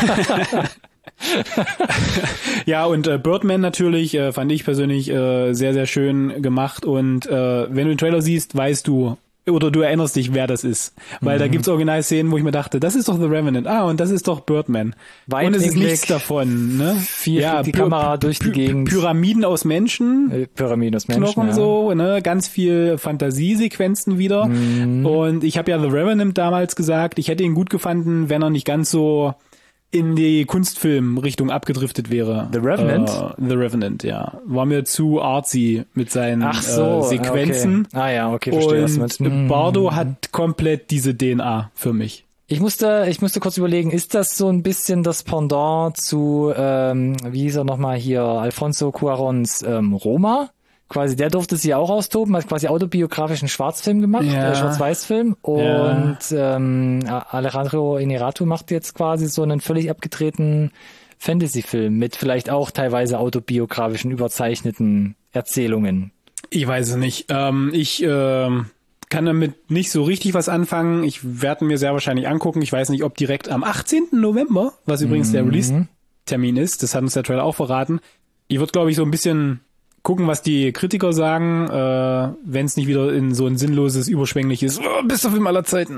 Ja, und äh, Birdman natürlich äh, fand ich persönlich äh, sehr, sehr schön gemacht und äh, wenn du den Trailer siehst, weißt du, oder du erinnerst dich, wer das ist. Weil mhm. da gibt's Originalszenen, wo ich mir dachte, das ist doch The Revenant. Ah, und das ist doch Birdman. Weit und es ist nichts davon. Ne? Viel ja, die Kamera durch die Gegend. Pyramiden aus Menschen. Äh, Pyramiden aus Menschen, Knochen ja. so, ne? Ganz viel Fantasiesequenzen wieder. Mhm. Und ich habe ja The Revenant damals gesagt, ich hätte ihn gut gefunden, wenn er nicht ganz so in die Kunstfilm-Richtung abgedriftet wäre. The Revenant? Uh, The Revenant, ja. War mir zu artsy mit seinen Ach so, äh, Sequenzen. Okay. Ah ja, okay, verstehe. Und was du meinst. Bardo hat komplett diese D N A für mich. Ich musste, ich musste kurz überlegen, ist das so ein bisschen das Pendant zu, ähm, wie hieß er nochmal hier, Alfonso Cuarons ähm, Roma? Quasi, der durfte sich auch austoben, hat quasi autobiografischen Schwarzfilm gemacht, ja. äh, Schwarz-Weiß-Film. Und ja. ähm, Alejandro Inarritu macht jetzt quasi so einen völlig abgedrehten Fantasy-Film mit vielleicht auch teilweise autobiografischen, überzeichneten Erzählungen. Ich weiß es nicht. Ähm, ich äh, kann damit nicht so richtig was anfangen. Ich werde mir sehr wahrscheinlich angucken. Ich weiß nicht, ob direkt am achtzehnten November, was übrigens mhm. der Release-Termin ist, das hat uns der Trailer auch verraten. Ich würde, glaube ich, so ein bisschen gucken, was die Kritiker sagen, äh, wenn es nicht wieder in so ein sinnloses, überschwängliches oh, bester Film aller Zeiten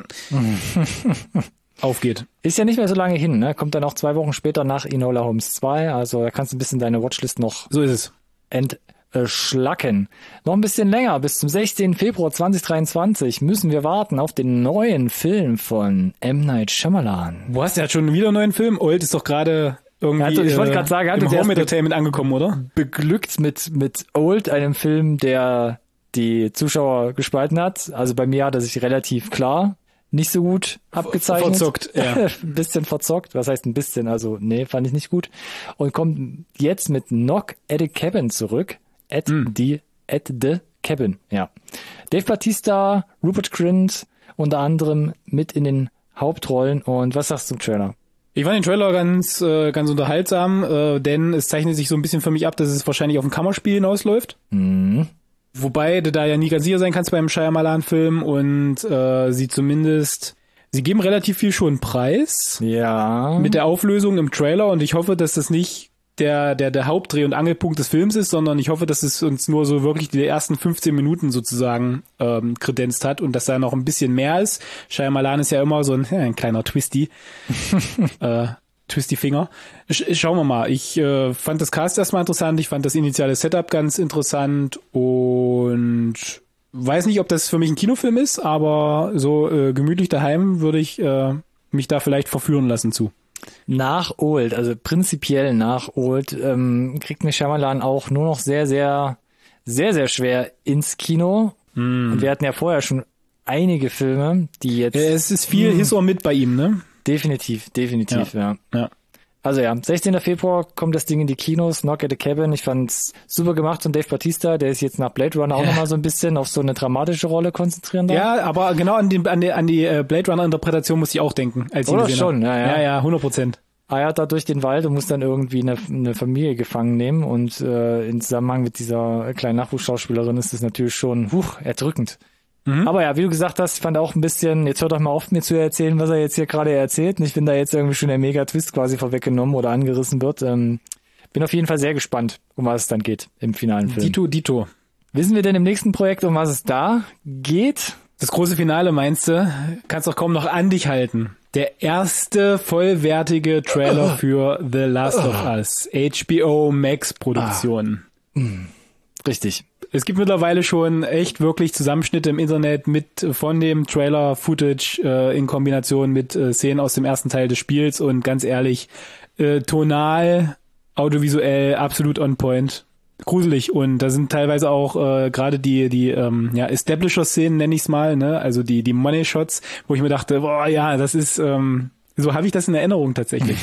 aufgeht. Ist ja nicht mehr so lange hin, ne? Kommt dann auch zwei Wochen später nach Enola Holmes zwei, also da kannst du ein bisschen deine Watchlist noch so ist es. entschlacken. Noch ein bisschen länger, bis zum sechzehnten Februar zweitausenddreiundzwanzig müssen wir warten auf den neuen Film von M. Night Shyamalan. Wo hast du ja schon wieder einen neuen Film? Old ist doch gerade irgendwie also, ich wollte gerade sagen, er hat im uns Home Entertainment angekommen, oder? Beglückt mit mit Old, einem Film, der die Zuschauer gespalten hat. Also bei mir hat er sich relativ klar nicht so gut abgezeichnet. Verzockt, ja. Ein bisschen verzockt. Was heißt ein bisschen? Also nee, fand ich nicht gut. Und kommt jetzt mit Knock at the Cabin zurück. At mm. the at the Cabin, ja. Dave Bautista, Rupert Grint unter anderem mit in den Hauptrollen. Und was sagst du zum Trailer? Ich fand den Trailer ganz äh, ganz unterhaltsam, äh, denn es zeichnet sich so ein bisschen für mich ab, dass es wahrscheinlich auf ein Kammerspiel hinausläuft. Mhm. Wobei du da ja nie ganz sicher sein kannst beim Shyamalan-Film und äh, sie zumindest, sie geben relativ viel schon preis. Ja. Mit der Auflösung im Trailer und ich hoffe, dass das nicht der der der Hauptdreh- und Angelpunkt des Films ist, sondern ich hoffe, dass es uns nur so wirklich die ersten fünfzehn Minuten sozusagen ähm, kredenzt hat und dass da noch ein bisschen mehr ist. Shyamalan ist ja immer so ein, ja, ein kleiner Twisty. äh, Twisty Finger. Sch- schauen wir mal. Ich äh, fand das Cast erstmal interessant, ich fand das initiale Setup ganz interessant und weiß nicht, ob das für mich ein Kinofilm ist, aber so äh, gemütlich daheim würde ich äh, mich da vielleicht verführen lassen zu. Nach Old, also prinzipiell nach Old, ähm, kriegt mir Shyamalan auch nur noch sehr, sehr, sehr, sehr schwer ins Kino. Mm. Und wir hatten ja vorher schon einige Filme, die jetzt... Es ist viel mm. His or Mit bei ihm, ne? Definitiv, definitiv, ja. ja. ja. Also ja, sechzehnten Februar kommt das Ding in die Kinos, Knock at the Cabin. Ich fand's super gemacht von Dave Bautista, der ist jetzt nach Blade Runner auch ja. nochmal so ein bisschen auf so eine dramatische Rolle konzentrieren darf. Ja, aber genau an die, an die, an die Blade Runner Interpretation muss ich auch denken. Als Oder schon, ja, ja. Ja, ja, hundert Prozent. Eiert da durch den Wald und muss dann irgendwie eine, eine Familie gefangen nehmen und äh, im Zusammenhang mit dieser kleinen Nachwuchsschauspielerin ist das natürlich schon huch, erdrückend. Mhm. Aber ja, wie du gesagt hast, ich fand auch ein bisschen, jetzt hört doch mal auf, mir zu erzählen, was er jetzt hier gerade erzählt. Nicht, wenn da jetzt irgendwie schon der Mega-Twist quasi vorweggenommen oder angerissen wird. Ähm, bin auf jeden Fall sehr gespannt, um was es dann geht im finalen Film. Dito, Dito. Wissen wir denn im nächsten Projekt, um was es da geht? Das große Finale, meinst du? Kannst doch kaum noch an dich halten. Der erste vollwertige Trailer oh. für The Last oh. of Us. H B O Max Produktion. Ah. Richtig. Es gibt mittlerweile schon echt wirklich Zusammenschnitte im Internet mit von dem Trailer-Footage äh, in Kombination mit äh, Szenen aus dem ersten Teil des Spiels und ganz ehrlich, äh, tonal, audiovisuell absolut on point. Gruselig und da sind teilweise auch äh, gerade die die ähm, ja Establisher-Szenen, nenne ich es mal, ne, also die die Money-Shots, wo ich mir dachte, boah, ja, das ist ähm, so habe ich das in Erinnerung tatsächlich.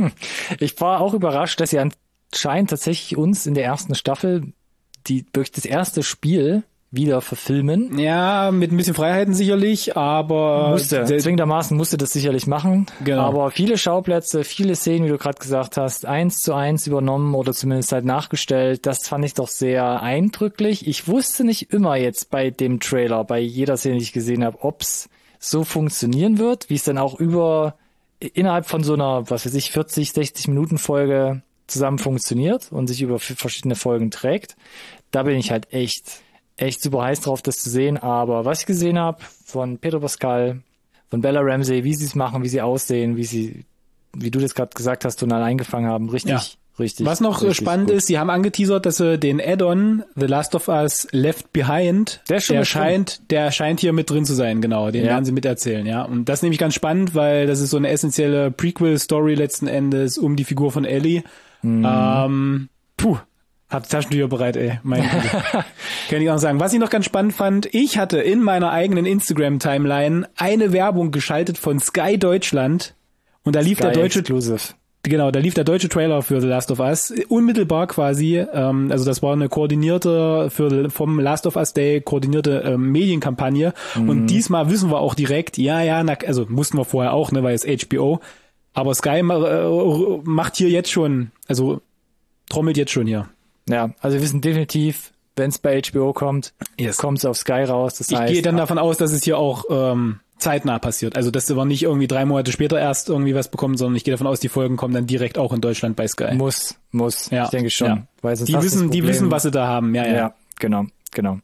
Ich war auch überrascht, dass sie anscheinend tatsächlich uns in der ersten Staffel die durch das erste Spiel wieder verfilmen. Ja, mit ein bisschen Freiheiten sicherlich, aber musste, zwingendermaßen musste das sicherlich machen. Genau. Aber viele Schauplätze, viele Szenen, wie du gerade gesagt hast, eins zu eins übernommen oder zumindest halt nachgestellt. Das fand ich doch sehr eindrücklich. Ich wusste nicht immer jetzt bei dem Trailer, bei jeder Szene, die ich gesehen habe, ob's so funktionieren wird, wie es dann auch über innerhalb von so einer, was weiß ich, vierzig, sechzig Minuten Folge zusammen funktioniert und sich über verschiedene Folgen trägt. Da bin ich halt echt echt super heiß drauf, das zu sehen, aber was ich gesehen habe von Pedro Pascal, von Bella Ramsey, wie sie es machen, wie sie aussehen, wie sie, wie du das gerade gesagt hast, tonal eingefangen haben, richtig, ja. richtig. Was noch richtig spannend gut. ist, sie haben angeteasert, dass sie den Add-on The Last of Us Left Behind, der, schon der scheint, der scheint hier mit drin zu sein, genau, den ja. werden sie miterzählen, ja. Und das ist nämlich ganz spannend, weil das ist so eine essentielle Prequel-Story letzten Endes um die Figur von Ellie. Mhm. Ähm, puh. Hab Taschentücher bereit, ey. Meine Güte. Kann ich auch sagen. Was ich noch ganz spannend fand, ich hatte in meiner eigenen Instagram-Timeline eine Werbung geschaltet von Sky Deutschland und da lief Sky der deutsche Exclusive. Genau, da lief der deutsche Trailer für The Last of Us unmittelbar quasi. Ähm, also das war eine koordinierte für vom Last of Us Day koordinierte ähm, Medienkampagne mhm. und diesmal wissen wir auch direkt, ja ja, na, also mussten wir vorher auch, ne, weil es H B O. Aber Sky äh, macht hier jetzt schon, also trommelt jetzt schon hier. Ja, also wir wissen definitiv, wenn es bei H B O kommt, yes. kommt es auf Sky raus. Das ich heißt, gehe dann davon aus, dass es hier auch ähm, zeitnah passiert. Also dass wir nicht irgendwie drei Monate später erst irgendwie was bekommen, sondern ich gehe davon aus, die Folgen kommen dann direkt auch in Deutschland bei Sky. Muss, muss. Ja. Ich denke schon. Ja. Weil sonst die wissen, die wissen, was sie da haben. Ja, ja. Ja, genau, genau.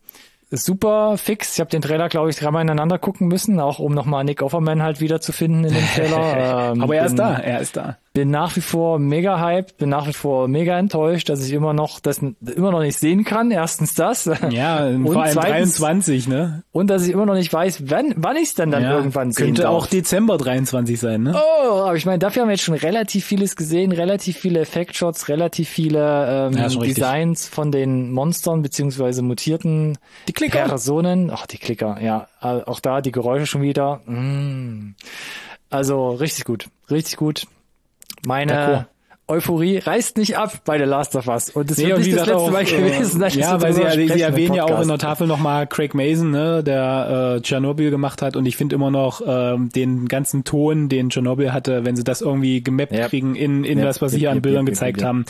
Super fix. Ich habe den Trailer, glaube ich, dreimal ineinander gucken müssen, auch um nochmal Nick Offerman halt wieder zu finden in dem Trailer. ähm, Aber er bin, ist da, er ist da. Bin nach wie vor mega hyped, bin nach wie vor mega enttäuscht, dass ich immer noch das immer noch nicht sehen kann. Erstens das. Ja, und vor allem dreiundzwanzig, ne? Und dass ich immer noch nicht weiß, wann, wann ich es dann dann ja, irgendwann sehen könnte darf. Auch Dezember dreiundzwanzig sein, ne? Oh, aber ich meine, dafür haben wir jetzt schon relativ vieles gesehen, relativ viele Effektshots, relativ viele ähm, ja, Designs richtig. Von den Monstern beziehungsweise mutierten die Klicker. Personen. Ach, die Klicker, ja. Auch da die Geräusche schon wieder. Mm. Also richtig gut, richtig gut. Meine ja, cool. Euphorie reißt nicht ab bei The Last of Us. Und das nee, wird nicht das letzte auch, Mal gewesen. Dass ja, weil sie, ja, sie erwähnen ja auch in der Tafel nochmal Craig Mazin, ne, der äh, Tschernobyl gemacht hat. Und ich finde immer noch ähm, den ganzen Ton, den Tschernobyl hatte, wenn sie das irgendwie gemappt ja. kriegen in, in ja. das, was sie hier an Bildern ja. gezeigt ja. haben,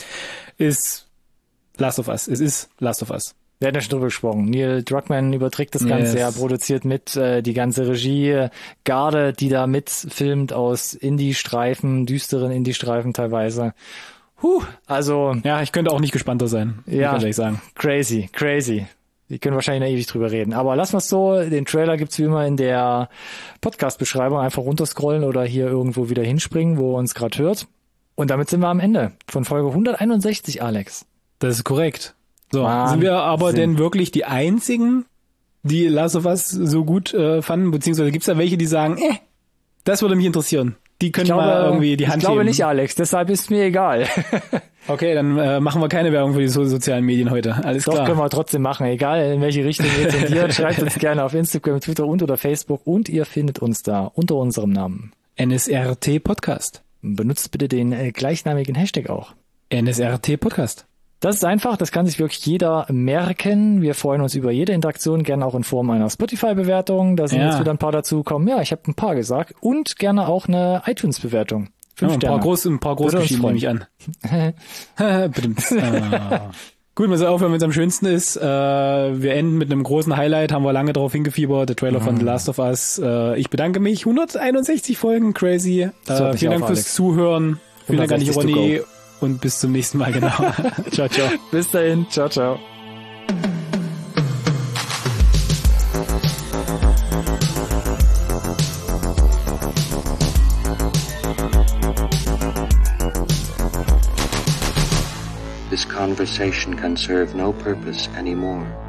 ist Last of Us. Es ist Last of Us. Wir hatten ja schon drüber gesprochen. Neil Druckmann überträgt das Ganze, yes. er produziert mit äh, die ganze Regie, Garde, die da mitfilmt aus Indie-Streifen, düsteren Indie-Streifen teilweise. Huh, also... Ja, ich könnte auch nicht gespannter sein, ja, kann ich sagen. Crazy, crazy. Wir können wahrscheinlich noch ewig drüber reden. Aber lassen wir es so, den Trailer gibt's wie immer in der Podcast-Beschreibung. Einfach runterscrollen oder hier irgendwo wieder hinspringen, wo ihr uns gerade hört. Und damit sind wir am Ende von Folge hunderteinundsechzig, Alex. Das ist korrekt. So, Wahnsinn. Sind wir aber denn wirklich die einzigen, die Last of Us so gut äh, fanden? Beziehungsweise gibt's da welche, die sagen, eh, das würde mich interessieren. Die können glaube, mal irgendwie die Hand Ich glaube heben. nicht, Alex. Deshalb ist mir egal. Okay, dann äh, machen wir keine Werbung für die so- sozialen Medien heute. Alles Doch, klar. Doch, können wir trotzdem machen. Egal, in welche Richtung ihr tendiert. Schreibt uns gerne auf Instagram, Twitter und oder Facebook. Und ihr findet uns da unter unserem Namen. N S R T Podcast. Benutzt bitte den äh, gleichnamigen Hashtag auch. N S R T Podcast. Das ist einfach, das kann sich wirklich jeder merken. Wir freuen uns über jede Interaktion, gerne auch in Form einer Spotify-Bewertung. Da sind ja. jetzt wieder ein paar dazugekommen. Ja, ich habe ein paar gesagt. Und gerne auch eine iTunes-Bewertung. Fünf ja, ein Sterne. paar groß, ein paar groß geschrieben nehme ich an. ah. Gut, man soll aufhören, wenn es am schönsten ist. Äh, wir enden mit einem großen Highlight, haben wir lange darauf hingefiebert. Der Trailer mhm. von The Last of Us. Äh, ich bedanke mich. hunderteinundsechzig Folgen, crazy. Äh, vielen Dank fürs Zuhören. Vielen Dank an dich, Ronny. Und bis zum nächsten Mal, genau. Ciao, ciao. Bis dahin. Ciao, ciao. This conversation can serve no purpose anymore.